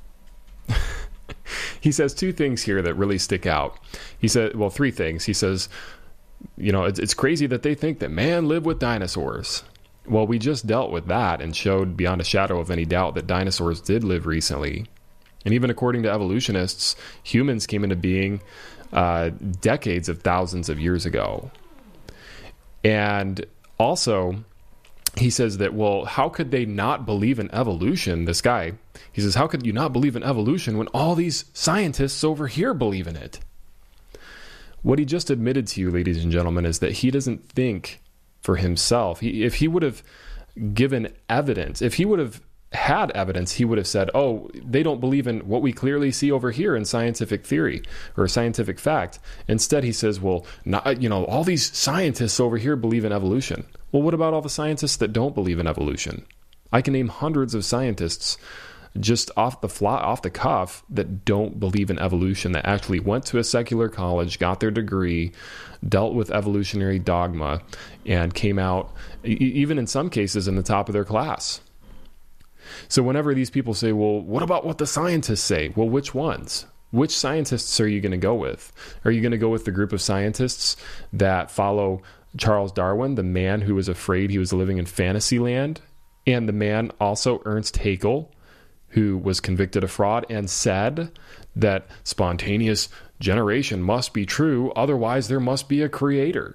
He says two things here that really stick out. He said, well, three things. He says, you know, it's, it's crazy that they think that man lived with dinosaurs. Well, we just dealt with that and showed beyond a shadow of any doubt that dinosaurs did live recently. And even according to evolutionists, humans came into being uh, decades of thousands of years ago. And also, he says that, well, how could they not believe in evolution? This guy, he says, how could you not believe in evolution when all these scientists over here believe in it? What he just admitted to you, ladies and gentlemen, is that he doesn't think for himself. He, if he would have given evidence, if he would have had evidence, he would have said, oh, they don't believe in what we clearly see over here in scientific theory or scientific fact. Instead, he says, well, not, you know, all these scientists over here believe in evolution. Well, what about all the scientists that don't believe in evolution? I can name hundreds of scientists just off the fly, off the cuff that don't believe in evolution, that actually went to a secular college, got their degree, dealt with evolutionary dogma, and came out, e- even in some cases, in the top of their class. So whenever these people say, well, what about what the scientists say? Well, which ones? Which scientists are you going to go with? Are you going to go with the group of scientists that follow Charles Darwin, the man who was afraid he was living in fantasy land, and the man also Ernst Haeckel, who was convicted of fraud and said that spontaneous generation must be true, otherwise there must be a creator?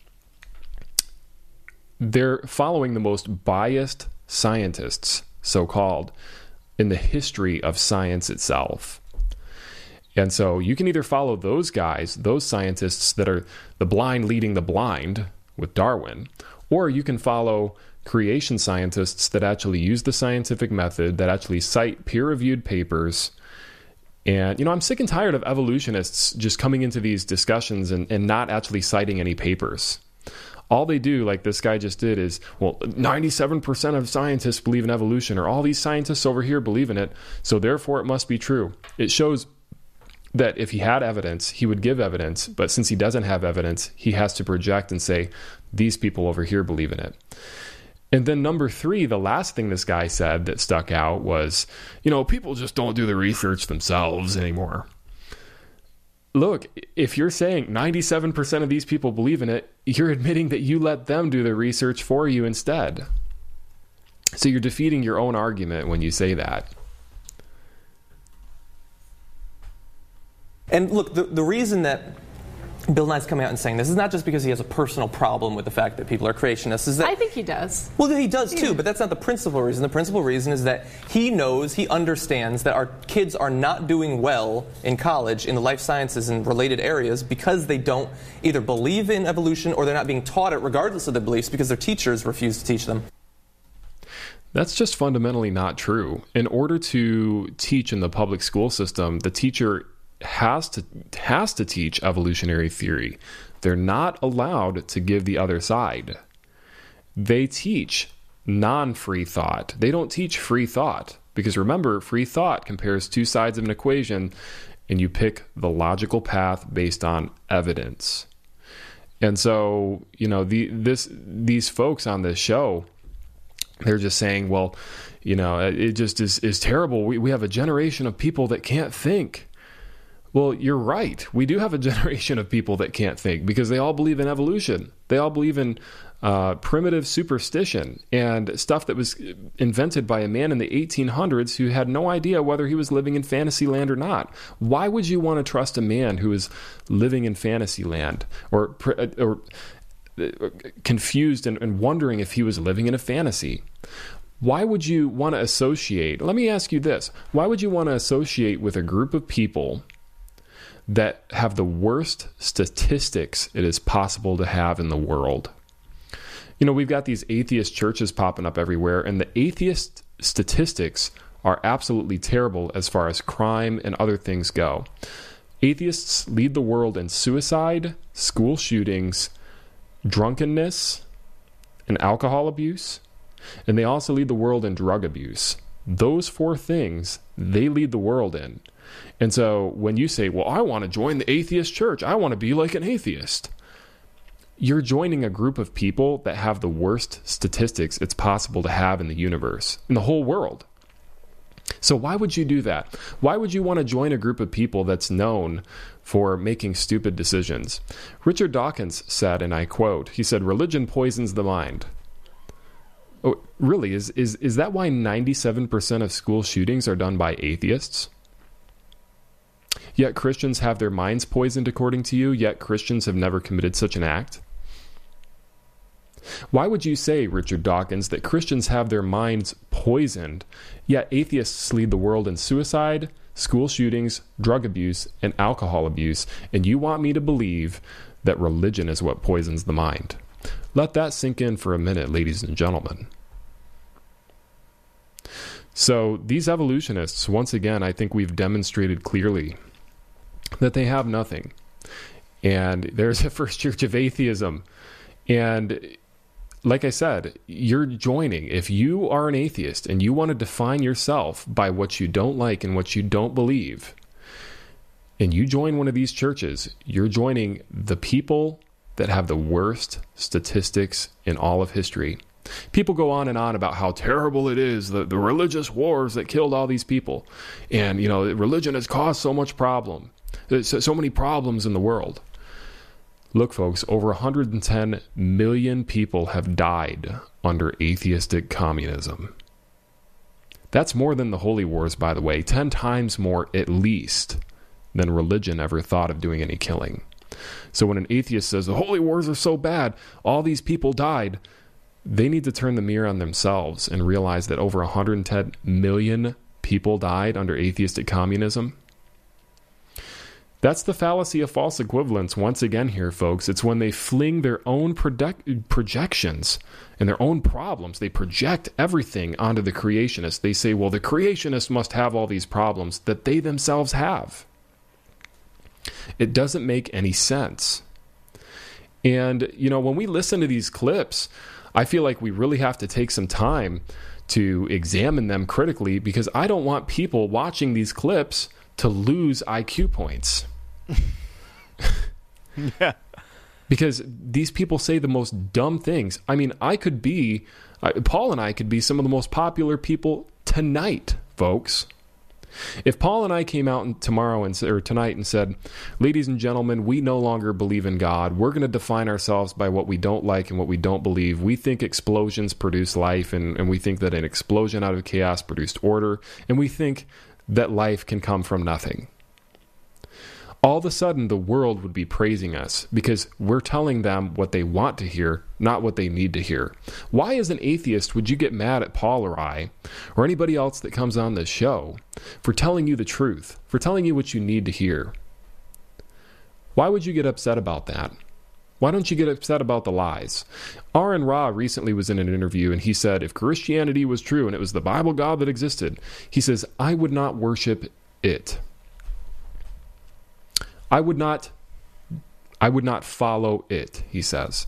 They're following the most biased scientists, so-called, in the history of science itself. And so you can either follow those guys, those scientists that are the blind leading the blind with Darwin, or you can follow creation scientists that actually use the scientific method, that actually cite peer-reviewed papers. And, you know, I'm sick and tired of evolutionists just coming into these discussions and, and not actually citing any papers. All they do, like this guy just did, is, well, ninety-seven percent of scientists believe in evolution, or all these scientists over here believe in it, so therefore it must be true. It shows that if he had evidence, he would give evidence, but since he doesn't have evidence, he has to project and say, these people over here believe in it. And then number three, the last thing this guy said that stuck out was, you know, people just don't do the research themselves anymore. Look, if you're saying ninety-seven percent of these people believe in it, you're admitting that you let them do the research for you instead. So you're defeating your own argument when you say that. And look, the, the reason that Bill Nye's coming out and saying this is not just because he has a personal problem with the fact that people are creationists. Is that I think he does. Well, he does too, but that's not the principal reason. The principal reason is that he knows, he understands that our kids are not doing well in college in the life sciences and related areas because they don't either believe in evolution or they're not being taught it regardless of their beliefs because their teachers refuse to teach them. That's just fundamentally not true. In order to teach in the public school system, the teacher has to has to teach evolutionary theory. They're not allowed to give the other side. They teach non-free thought. They don't teach free thought because remember, free thought compares two sides of an equation and you pick the logical path based on evidence. And so, you know, the this these folks on this show, they're just saying, well, you know, it just is is terrible. We we have a generation of people that can't think. Well, you're right. We do have a generation of people that can't think because they all believe in evolution. They all believe in uh, primitive superstition and stuff that was invented by a man in the eighteen hundreds who had no idea whether he was living in fantasy land or not. Why would you want to trust a man who is living in fantasy land or, or confused and, and wondering if he was living in a fantasy? Why would you want to associate? Let me ask you this. Why would you want to associate with a group of people that have the worst statistics it is possible to have in the world? You know, we've got these atheist churches popping up everywhere, and the atheist statistics are absolutely terrible as far as crime and other things go. Atheists lead the world in suicide, school shootings, drunkenness, and alcohol abuse, and they also lead the world in drug abuse. Those four things, they lead the world in. And so when you say, well, I want to join the atheist church, I want to be like an atheist, you're joining a group of people that have the worst statistics it's possible to have in the universe, in the whole world. So why would you do that? Why would you want to join a group of people that's known for making stupid decisions? Richard Dawkins said, and I quote, he said, religion poisons the mind. Oh, really? Is, is, is that why ninety-seven percent of school shootings are done by atheists? Yet Christians have their minds poisoned, according to you, yet Christians have never committed such an act? Why would you say, Richard Dawkins, that Christians have their minds poisoned, yet atheists lead the world in suicide, school shootings, drug abuse, and alcohol abuse, and you want me to believe that religion is what poisons the mind? Let that sink in for a minute, ladies and gentlemen. So these evolutionists, once again, I think we've demonstrated clearly that they have nothing. And there's a first church of atheism. And like I said, you're joining. If you are an atheist and you want to define yourself by what you don't like and what you don't believe, and you join one of these churches, you're joining the people that have the worst statistics in all of history. People go on and on about how terrible it is, the, the religious wars that killed all these people. And, you know, religion has caused so much problem. There's so, so many problems in the world. Look, folks, over one hundred ten million people have died under atheistic communism. That's more than the Holy Wars, by the way. Ten times more, at least, than religion ever thought of doing any killing. So when an atheist says, the Holy Wars are so bad, all these people died, they need to turn the mirror on themselves and realize that over one hundred ten million people died under atheistic communism. That's the fallacy of false equivalence once again here, folks. It's when they fling their own project- projections and their own problems. They project everything onto the creationists. They say, well, the creationists must have all these problems that they themselves have. It doesn't make any sense. And, you know, when we listen to these clips, I feel like we really have to take some time to examine them critically because I don't want people watching these clips to lose I Q points. Yeah. Because these people say the most dumb things. I mean, I could be, uh, Paul and I could be some of the most popular people tonight, folks. If Paul and I came out tomorrow and, or tonight and said, ladies and gentlemen, we no longer believe in God. We're going to define ourselves by what we don't like and what we don't believe. We think explosions produce life, and, and we think that an explosion out of chaos produced order, and we think that life can come from nothing. All of a sudden, the world would be praising us because we're telling them what they want to hear, not what they need to hear. Why, as an atheist, would you get mad at Paul or I, or anybody else that comes on this show, for telling you the truth, for telling you what you need to hear? Why would you get upset about that? Why don't you get upset about the lies? Aaron Ra recently was in an interview, and he said, if Christianity was true and it was the Bible God that existed, he says, I would not worship it. I would not I would not follow it, he says.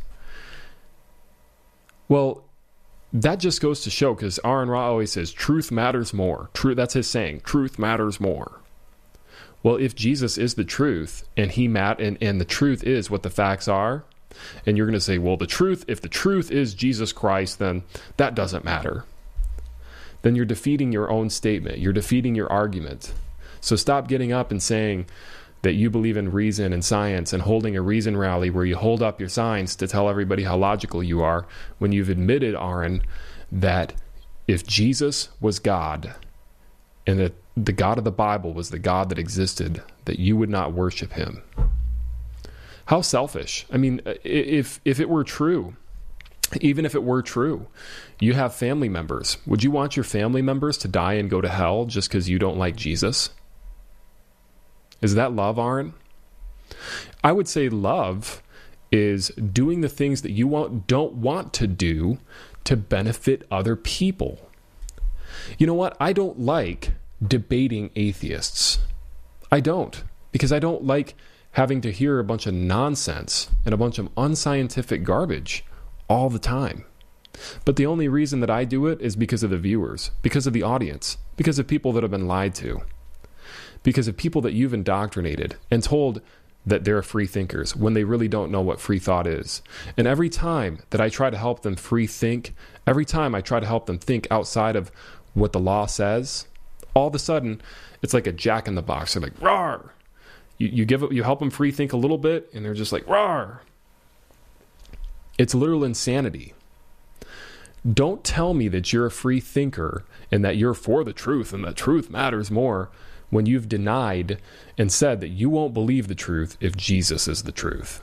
Well, that just goes to show, because Aaron Ra always says, truth matters more. True, that's his saying, truth matters more. Well, if Jesus is the truth, and he mat and, and the truth is what the facts are, and you're going to say, well, the truth, if the truth is Jesus Christ, then that doesn't matter. Then you're defeating your own statement. You're defeating your argument. So stop getting up and saying that you believe in reason and science and holding a reason rally where you hold up your signs to tell everybody how logical you are, when you've admitted, Aaron, that if Jesus was God and that the God of the Bible was the God that existed, that you would not worship him. How selfish. I mean, if if it were true, even if it were true, you have family members. Would you want your family members to die and go to hell just because you don't like Jesus? Is that love, Aaron? I would say love is doing the things that you want, don't want to do to benefit other people. You know what? I don't like debating atheists. I don't, because I don't like having to hear a bunch of nonsense and a bunch of unscientific garbage all the time. But the only reason that I do it is because of the viewers, because of the audience, because of people that have been lied to. Because of people that you've indoctrinated and told that they're free thinkers when they really don't know what free thought is. And every time that I try to help them free think, every time I try to help them think outside of what the law says, all of a sudden, it's like a jack in the box. They're like, rawr! You, you, give it, you help them free think a little bit, and they're just like, rawr! It's literal insanity. Don't tell me that you're a free thinker and that you're for the truth and that truth matters more, when you've denied and said that you won't believe the truth if Jesus is the truth.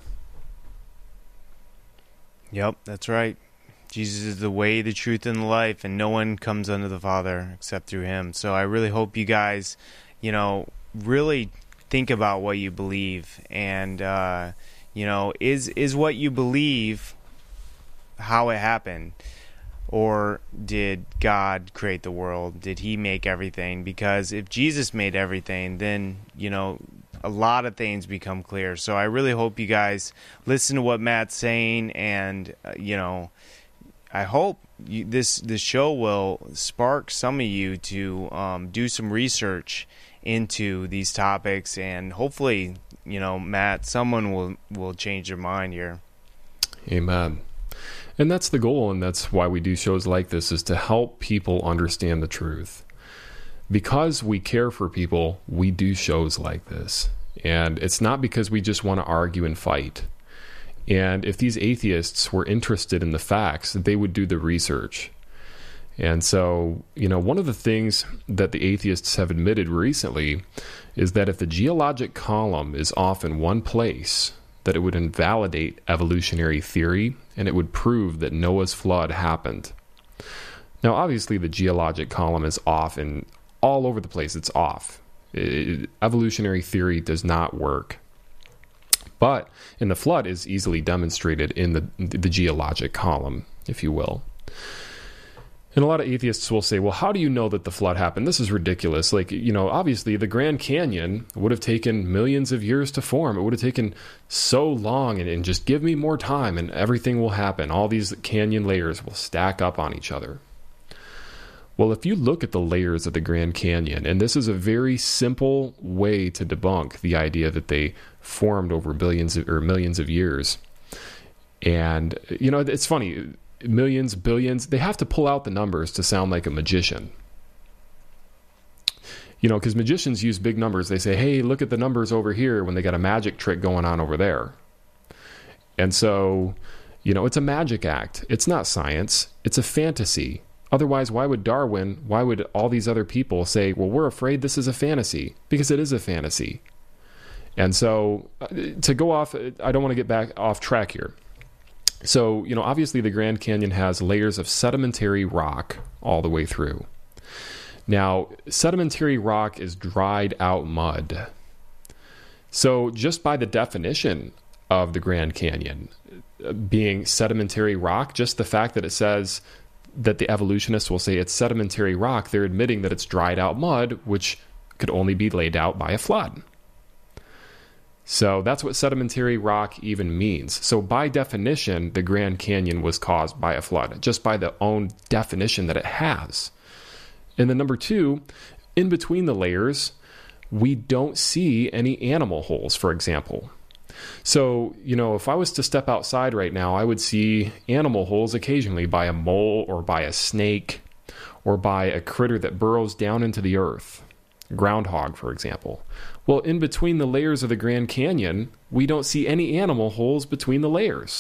Yep, that's right. Jesus is the way, the truth, and the life, and no one comes unto the Father except through him. So I really hope you guys, you know, really think about what you believe. And, uh, you know, is is what you believe how it happened? Or did God create the world? Did he make everything? Because if Jesus made everything, then, you know, a lot of things become clear. So I really hope you guys listen to what Matt's saying, and, uh, you know, I hope you, this, this show will spark some of you to um, do some research into these topics, and hopefully, you know, Matt, someone will, will change their mind here. Amen. And that's the goal, and that's why we do shows like this, is to help people understand the truth. Because we care for people, we do shows like this. And it's not because we just want to argue and fight. And if these atheists were interested in the facts, they would do the research. And so, you know, one of the things that the atheists have admitted recently is that if the geologic column is off in one place, that it would invalidate evolutionary theory, and it would prove that Noah's flood happened. Now, obviously, the geologic column is off, and all over the place it's off. It, evolutionary theory does not work. But in the flood is easily demonstrated in the, the geologic column, if you will. And a lot of atheists will say, well, how do you know that the flood happened? This is ridiculous. Like, you know, obviously the Grand Canyon would have taken millions of years to form. It would have taken so long, and, and just give me more time and everything will happen. All these canyon layers will stack up on each other. Well, if you look at the layers of the Grand Canyon, and this is a very simple way to debunk the idea that they formed over billions of, or millions of years. And, you know, it's funny. Millions, billions, they have to pull out the numbers to sound like a magician. You know, because magicians use big numbers. They say, hey, look at the numbers over here when they got a magic trick going on over there. And so, you know, it's a magic act. It's not science. It's a fantasy. Otherwise, why would Darwin, why would all these other people say, well, we're afraid this is a fantasy? Because it is a fantasy. And so, to go off, I don't want to get back off track here. So, you know, obviously the Grand Canyon has layers of sedimentary rock all the way through. Now, sedimentary rock is dried out mud. So just by the definition of the Grand Canyon being sedimentary rock, just the fact that it says that the evolutionists will say it's sedimentary rock, they're admitting that it's dried out mud, which could only be laid out by a flood. So that's what sedimentary rock even means. So by definition, the Grand Canyon was caused by a flood, just by the own definition that it has. And then number two, in between the layers, we don't see any animal holes, for example. So, you know, if I was to step outside right now, I would see animal holes occasionally by a mole or by a snake or by a critter that burrows down into the earth. Groundhog, for example. Well, in between the layers of the Grand Canyon, we don't see any animal holes between the layers.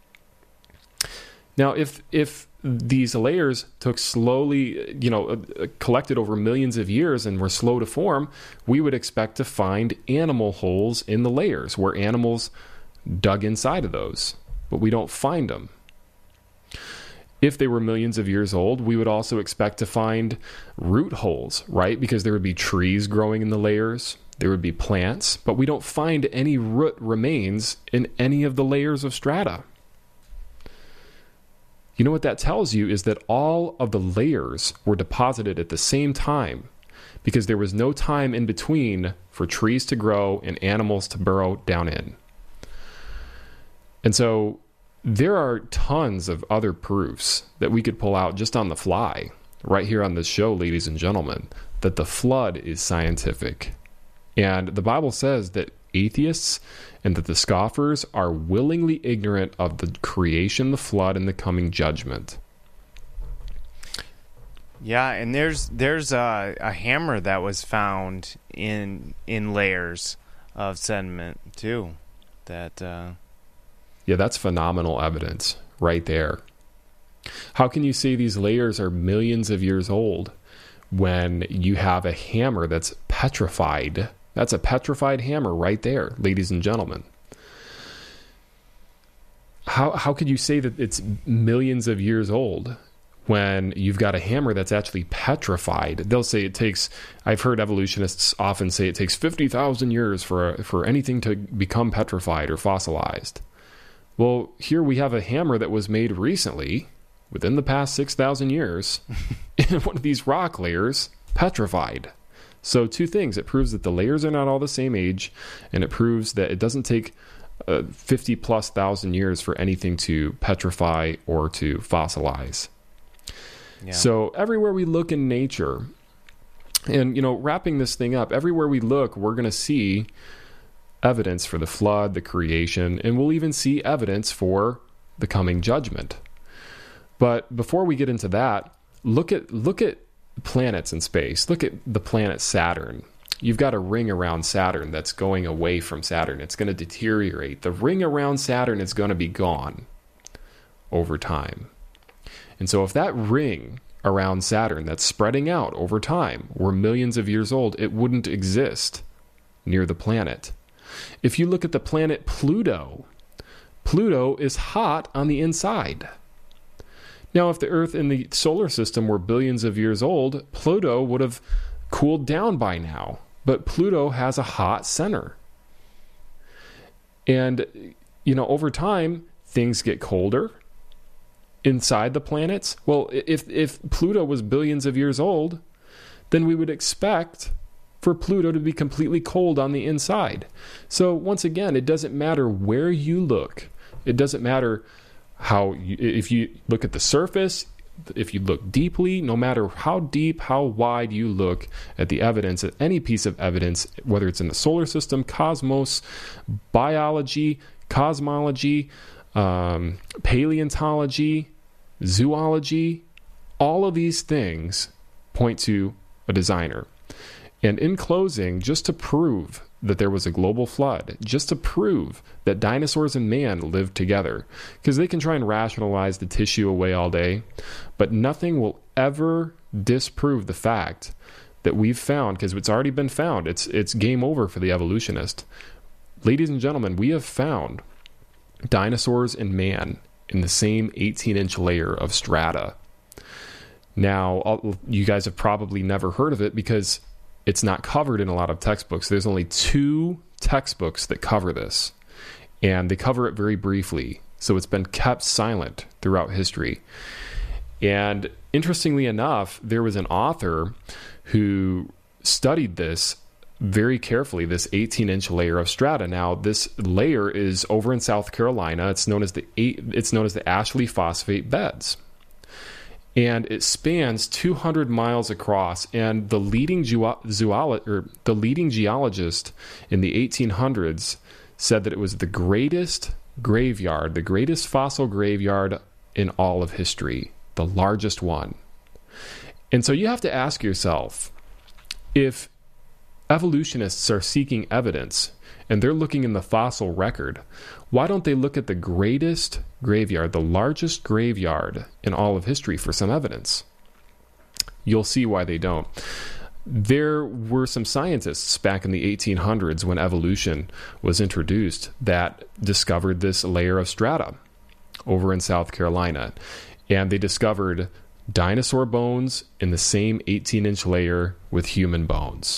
Now, if if these layers took slowly, you know, uh, collected over millions of years and were slow to form, we would expect to find animal holes in the layers where animals dug inside of those, but we don't find them. If they were millions of years old, we would also expect to find root holes, right? Because there would be trees growing in the layers, there would be plants, but we don't find any root remains in any of the layers of strata. You know what that tells you is that all of the layers were deposited at the same time because there was no time in between for trees to grow and animals to burrow down in. And so there are tons of other proofs that we could pull out just on the fly right here on this show, ladies and gentlemen, that the flood is scientific. And the Bible says that atheists and that the scoffers are willingly ignorant of the creation, the flood, and the coming judgment. Yeah, and there's there's a, a hammer that was found in in layers of sediment too. That uh... yeah, that's phenomenal evidence right there. How can you say these layers are millions of years old when you have a hammer that's petrified? That's a petrified hammer right there, ladies and gentlemen. How how could you say that it's millions of years old when you've got a hammer that's actually petrified? They'll say it takes, I've heard evolutionists often say it takes fifty thousand years for for anything to become petrified or fossilized. Well, here we have a hammer that was made recently, within the past six thousand years, in one of these rock layers, petrified. So two things. It proves that the layers are not all the same age, and it proves that it doesn't take uh, fifty plus thousand years for anything to petrify or to fossilize. Yeah. So everywhere we look in nature, and, you know, wrapping this thing up, everywhere we look, we're going to see evidence for the flood, the creation, and we'll even see evidence for the coming judgment. But before we get into that, look at look at planets in space. Look at the planet Saturn. You've got a ring around Saturn that's going away from Saturn. It's going to deteriorate. The ring around Saturn is going to be gone over time. And so if that ring around Saturn that's spreading out over time were millions of years old, it wouldn't exist near the planet. If you look at the planet Pluto, Pluto is hot on the inside. Now, if the Earth in the solar system were billions of years old, Pluto would have cooled down by now. But Pluto has a hot center. And, you know, over time, things get colder inside the planets. Well, if, if Pluto was billions of years old, then we would expect for Pluto to be completely cold on the inside. So, once again, it doesn't matter where you look. It doesn't matter how you, if you look at the surface, if you look deeply, no matter how deep, how wide you look at the evidence, at any piece of evidence, whether it's in the solar system, cosmos, biology, cosmology, um, paleontology, zoology, all of these things point to a designer. And in closing, just to prove that there was a global flood, just to prove that dinosaurs and man lived together, because they can try and rationalize the tissue away all day, but nothing will ever disprove the fact that we've found, because it's already been found, it's it's game over for the evolutionist. Ladies and gentlemen, we have found dinosaurs and man in the same eighteen-inch layer of strata. Now, I'll, you guys have probably never heard of it because it's not covered in a lot of textbooks. There's only two textbooks that cover this, and they cover it very briefly. So it's been kept silent throughout history. And interestingly enough, there was an author who studied this very carefully, this eighteen-inch layer of strata. Now, this layer is over in South Carolina. It's known as the it's known as the Ashley Phosphate Beds. And it spans two hundred miles across, and the leading zoolo- or the leading geologist in the eighteen hundreds said that it was the greatest graveyard, the greatest fossil graveyard in all of history, the largest one. And so you have to ask yourself, if evolutionists are seeking evidence and they're looking in the fossil record, why don't they look at the greatest graveyard, the largest graveyard in all of history for some evidence? You'll see why they don't. There were some scientists back in the eighteen hundreds when evolution was introduced that discovered this layer of strata over in South Carolina. And they discovered dinosaur bones in the same eighteen-inch layer with human bones.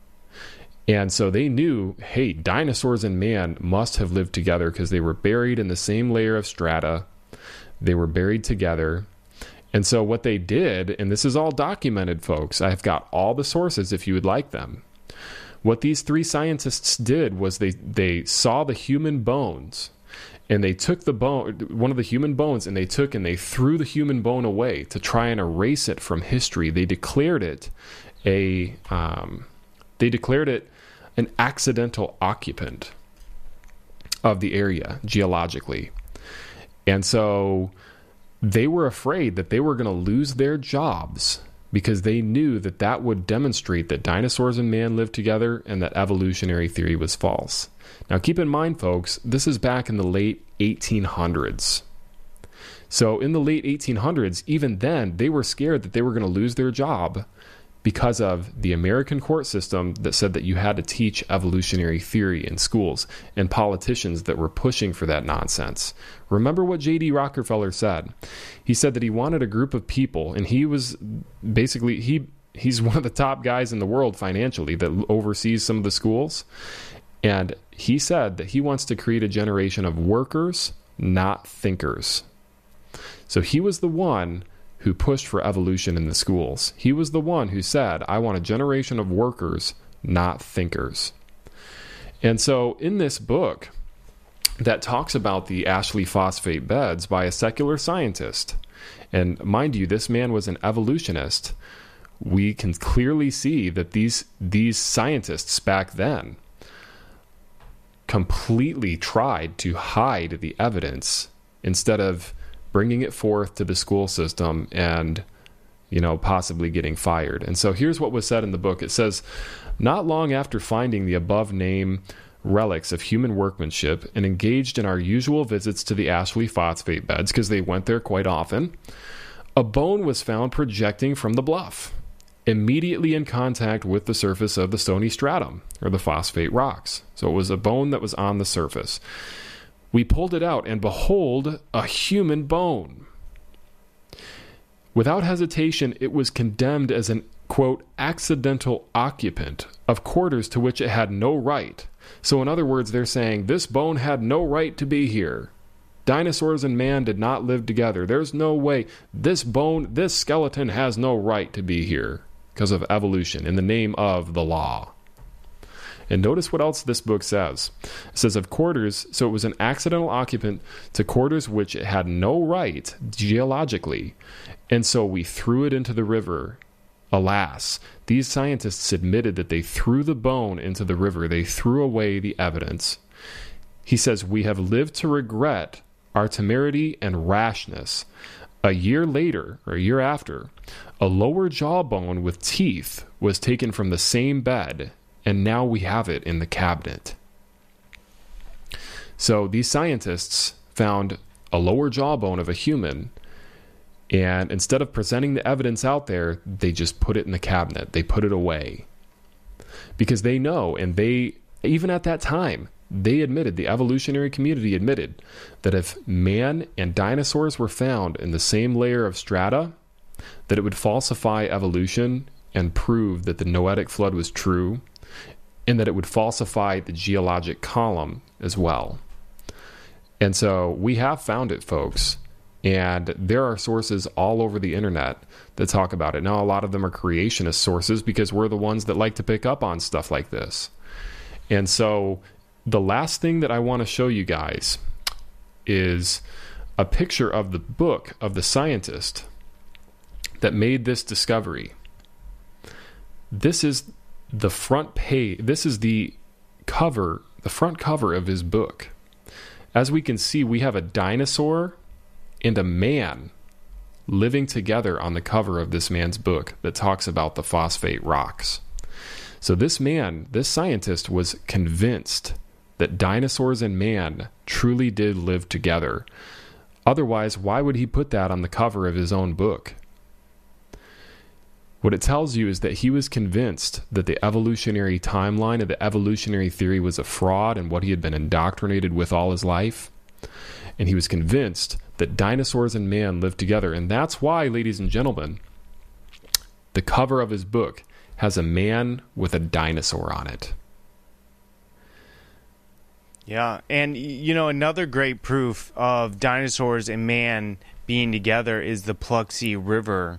And so they knew, hey, dinosaurs and man must have lived together because they were buried in the same layer of strata. They were buried together. And so what they did, and this is all documented, folks, I've got all the sources if you would like them. What these three scientists did was they, they saw the human bones, and they took the bone, one of the human bones, and they took and they threw the human bone away to try and erase it from history. They declared it a... Um, They declared it an accidental occupant of the area geologically. And so they were afraid that they were going to lose their jobs because they knew that that would demonstrate that dinosaurs and man lived together and that evolutionary theory was false. Now keep in mind, folks, this is back in the late eighteen hundreds. So in the late eighteen hundreds, even then, they were scared that they were going to lose their job because of the American court system that said that you had to teach evolutionary theory in schools, and politicians that were pushing for that nonsense. Remember what J D Rockefeller said. He said that he wanted a group of people, and he was basically, he he's one of the top guys in the world financially that oversees some of the schools. And he said that he wants to create a generation of workers, not thinkers. So he was the one who pushed for evolution in the schools. He was the one who said, I want a generation of workers, not thinkers. And so in this book that talks about the Ashley Phosphate Beds by a secular scientist, and mind you, this man was an evolutionist, we can clearly see that these these scientists back then completely tried to hide the evidence instead of bringing it forth to the school system and, you know, possibly getting fired. And so here's what was said in the book. It says, not long after finding the above named relics of human workmanship and engaged in our usual visits to the Ashley Phosphate Beds, because they went there quite often, a bone was found projecting from the bluff, immediately in contact with the surface of the stony stratum, or the phosphate rocks. So it was a bone that was on the surface. We pulled it out, and behold, a human bone. Without hesitation, it was condemned as an, quote, accidental occupant of quarters to which it had no right. So in other words, they're saying this bone had no right to be here. Dinosaurs and man did not live together. There's no way. This bone, this skeleton has no right to be here because of evolution in the name of the law. And notice what else this book says. It says of quarters, so it was an accidental occupant to quarters which it had no right geologically, and so we threw it into the river. Alas, these scientists admitted that they threw the bone into the river. They threw away the evidence. He says, we have lived to regret our temerity and rashness. A year later, or a year after, a lower jawbone with teeth was taken from the same bed, and now we have it in the cabinet. So these scientists found a lower jawbone of a human, and instead of presenting the evidence out there, they just put it in the cabinet. They put it away. Because they know, and they, even at that time, they admitted, the evolutionary community admitted, that if man and dinosaurs were found in the same layer of strata, that it would falsify evolution and prove that the Noetic flood was true, and that it would falsify the geologic column as well. And so we have found it, folks. And there are sources all over the internet that talk about it. Now, a lot of them are creationist sources because we're the ones that like to pick up on stuff like this. And so the last thing that I want to show you guys is a picture of the book of the scientist that made this discovery. This is the front page. This is the cover, the front cover of his book. As we can see, we have a dinosaur and a man living together on the cover of this man's book that talks about the phosphate rocks. So this man, this scientist, was convinced that dinosaurs and man truly did live together. Otherwise, why would he put that on the cover of his own book? What it tells you is that he was convinced that the evolutionary timeline of the evolutionary theory was a fraud and what he had been indoctrinated with all his life. And he was convinced that dinosaurs and man lived together. And that's why, ladies and gentlemen, the cover of his book has a man with a dinosaur on it. Yeah, and you know, another great proof of dinosaurs and man being together is the Paluxy River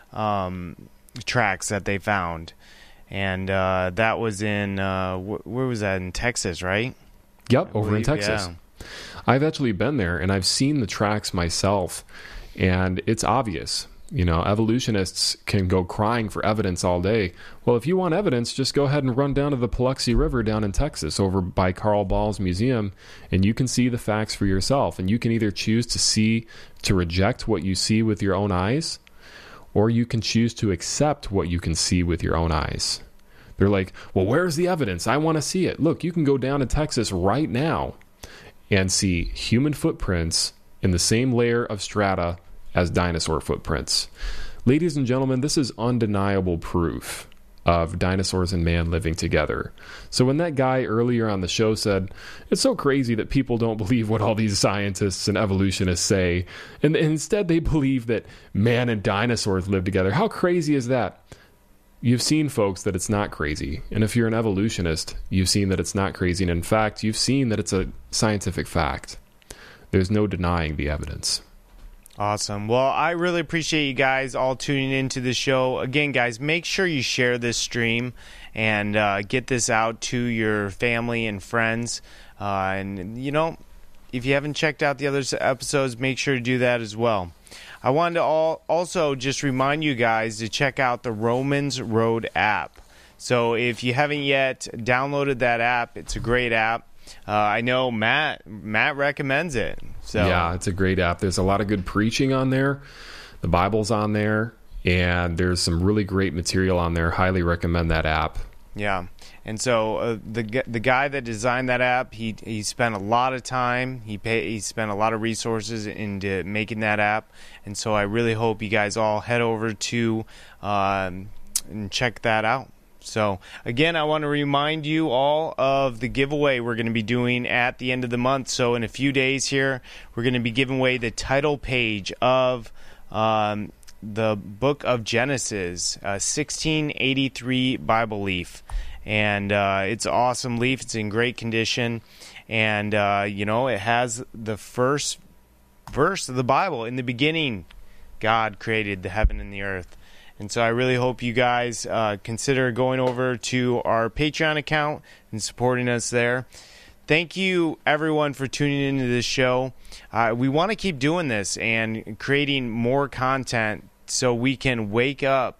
um, tracks that they found. And uh, that was in, uh, wh- where was that, in Texas, right? Yep, I over believe, in Texas. Yeah. I've actually been there, and I've seen the tracks myself, and it's obvious. You know, evolutionists can go crying for evidence all day. Well, if you want evidence, just go ahead and run down to the Paluxy River down in Texas over by Carl Ball's museum, and you can see the facts for yourself. And you can either choose to see, to reject what you see with your own eyes, or you can choose to accept what you can see with your own eyes. They're like, well, where's the evidence? I want to see it. Look, you can go down to Texas right now and see human footprints in the same layer of strata as dinosaur footprints. Ladies and gentlemen, this is undeniable proof of dinosaurs and man living together. So when that guy earlier on the show said, it's so crazy that people don't believe what all these scientists and evolutionists say, and instead they believe that man and dinosaurs live together, how crazy is that? You've seen, folks, that it's not crazy. And if you're an evolutionist, you've seen that it's not crazy. And in fact, you've seen that it's a scientific fact. There's no denying the evidence. Awesome. Well, I really appreciate you guys all tuning into the show. Again, guys, make sure you share this stream and uh, get this out to your family and friends. Uh, and, you know, if you haven't checked out the other episodes, make sure to do that as well. I wanted to all also just remind you guys to check out the Romans Road app. So if you haven't yet downloaded that app, it's a great app. Uh, I know Matt Matt recommends it. So yeah, it's a great app. There's a lot of good preaching on there. The Bible's on there, and there's some really great material on there. Highly recommend that app. Yeah, and so uh, the the guy that designed that app, he he spent a lot of time. He pay, he spent a lot of resources into making that app, and so I really hope you guys all head over to um, and check that out. So, again, I want to remind you all of the giveaway we're going to be doing at the end of the month. So, in a few days here, we're going to be giving away the title page of um, the book of Genesis, uh, sixteen eighty-three Bible leaf. And uh, it's an awesome leaf. It's in great condition. And, uh, you know, it has the first verse of the Bible. In the beginning, God created the heaven and the earth. And so I really hope you guys uh, consider going over to our Patreon account and supporting us there. Thank you, everyone, for tuning into this show. Uh, we want to keep doing this and creating more content so we can wake up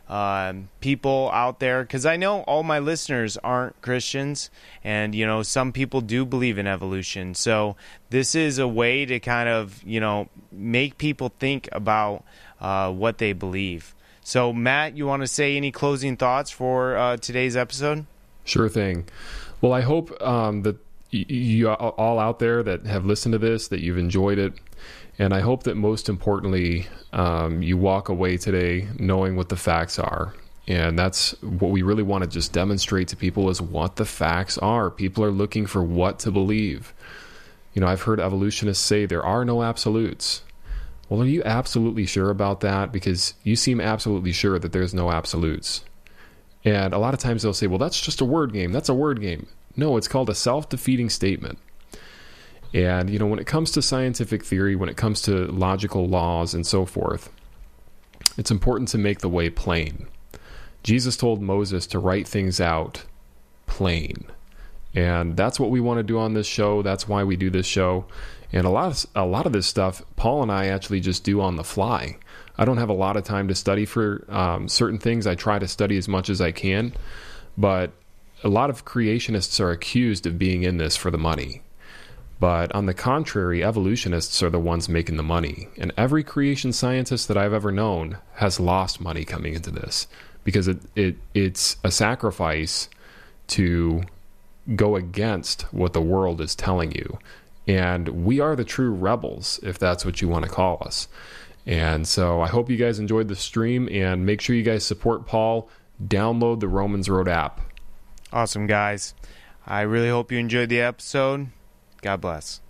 um, people out there, because I know all my listeners aren't Christians, and you know some people do believe in evolution. So this is a way to kind of you know make people think about uh, what they believe. So Matt, you want to say any closing thoughts for uh, today's episode? Sure thing. Well, I hope um, that y- you all out there that have listened to this, that you've enjoyed it. And I hope that most importantly, um, you walk away today knowing what the facts are. And that's what we really want to just demonstrate to people is what the facts are. People are looking for what to believe. You know, I've heard evolutionists say there are no absolutes. Well, are you absolutely sure about that? Because you seem absolutely sure that there's no absolutes. And a lot of times they'll say, well, that's just a word game. That's a word game. No, it's called a self-defeating statement. And, you know, when it comes to scientific theory, when it comes to logical laws and so forth, it's important to make the way plain. Jesus told Moses to write things out plain. And that's what we want to do on this show. That's why we do this show. And a lot of, a lot of this stuff, Paul and I actually just do on the fly. I don't have a lot of time to study for um, certain things. I try to study as much as I can. But a lot of creationists are accused of being in this for the money. But on the contrary, evolutionists are the ones making the money. And every creation scientist that I've ever known has lost money coming into this because it, it it's a sacrifice to go against what the world is telling you. And we are the true rebels, if that's what you want to call us. And so I hope you guys enjoyed the stream, and make sure you guys support Paul. Download the Romans Road app. Awesome, guys. I really hope you enjoyed the episode. God bless.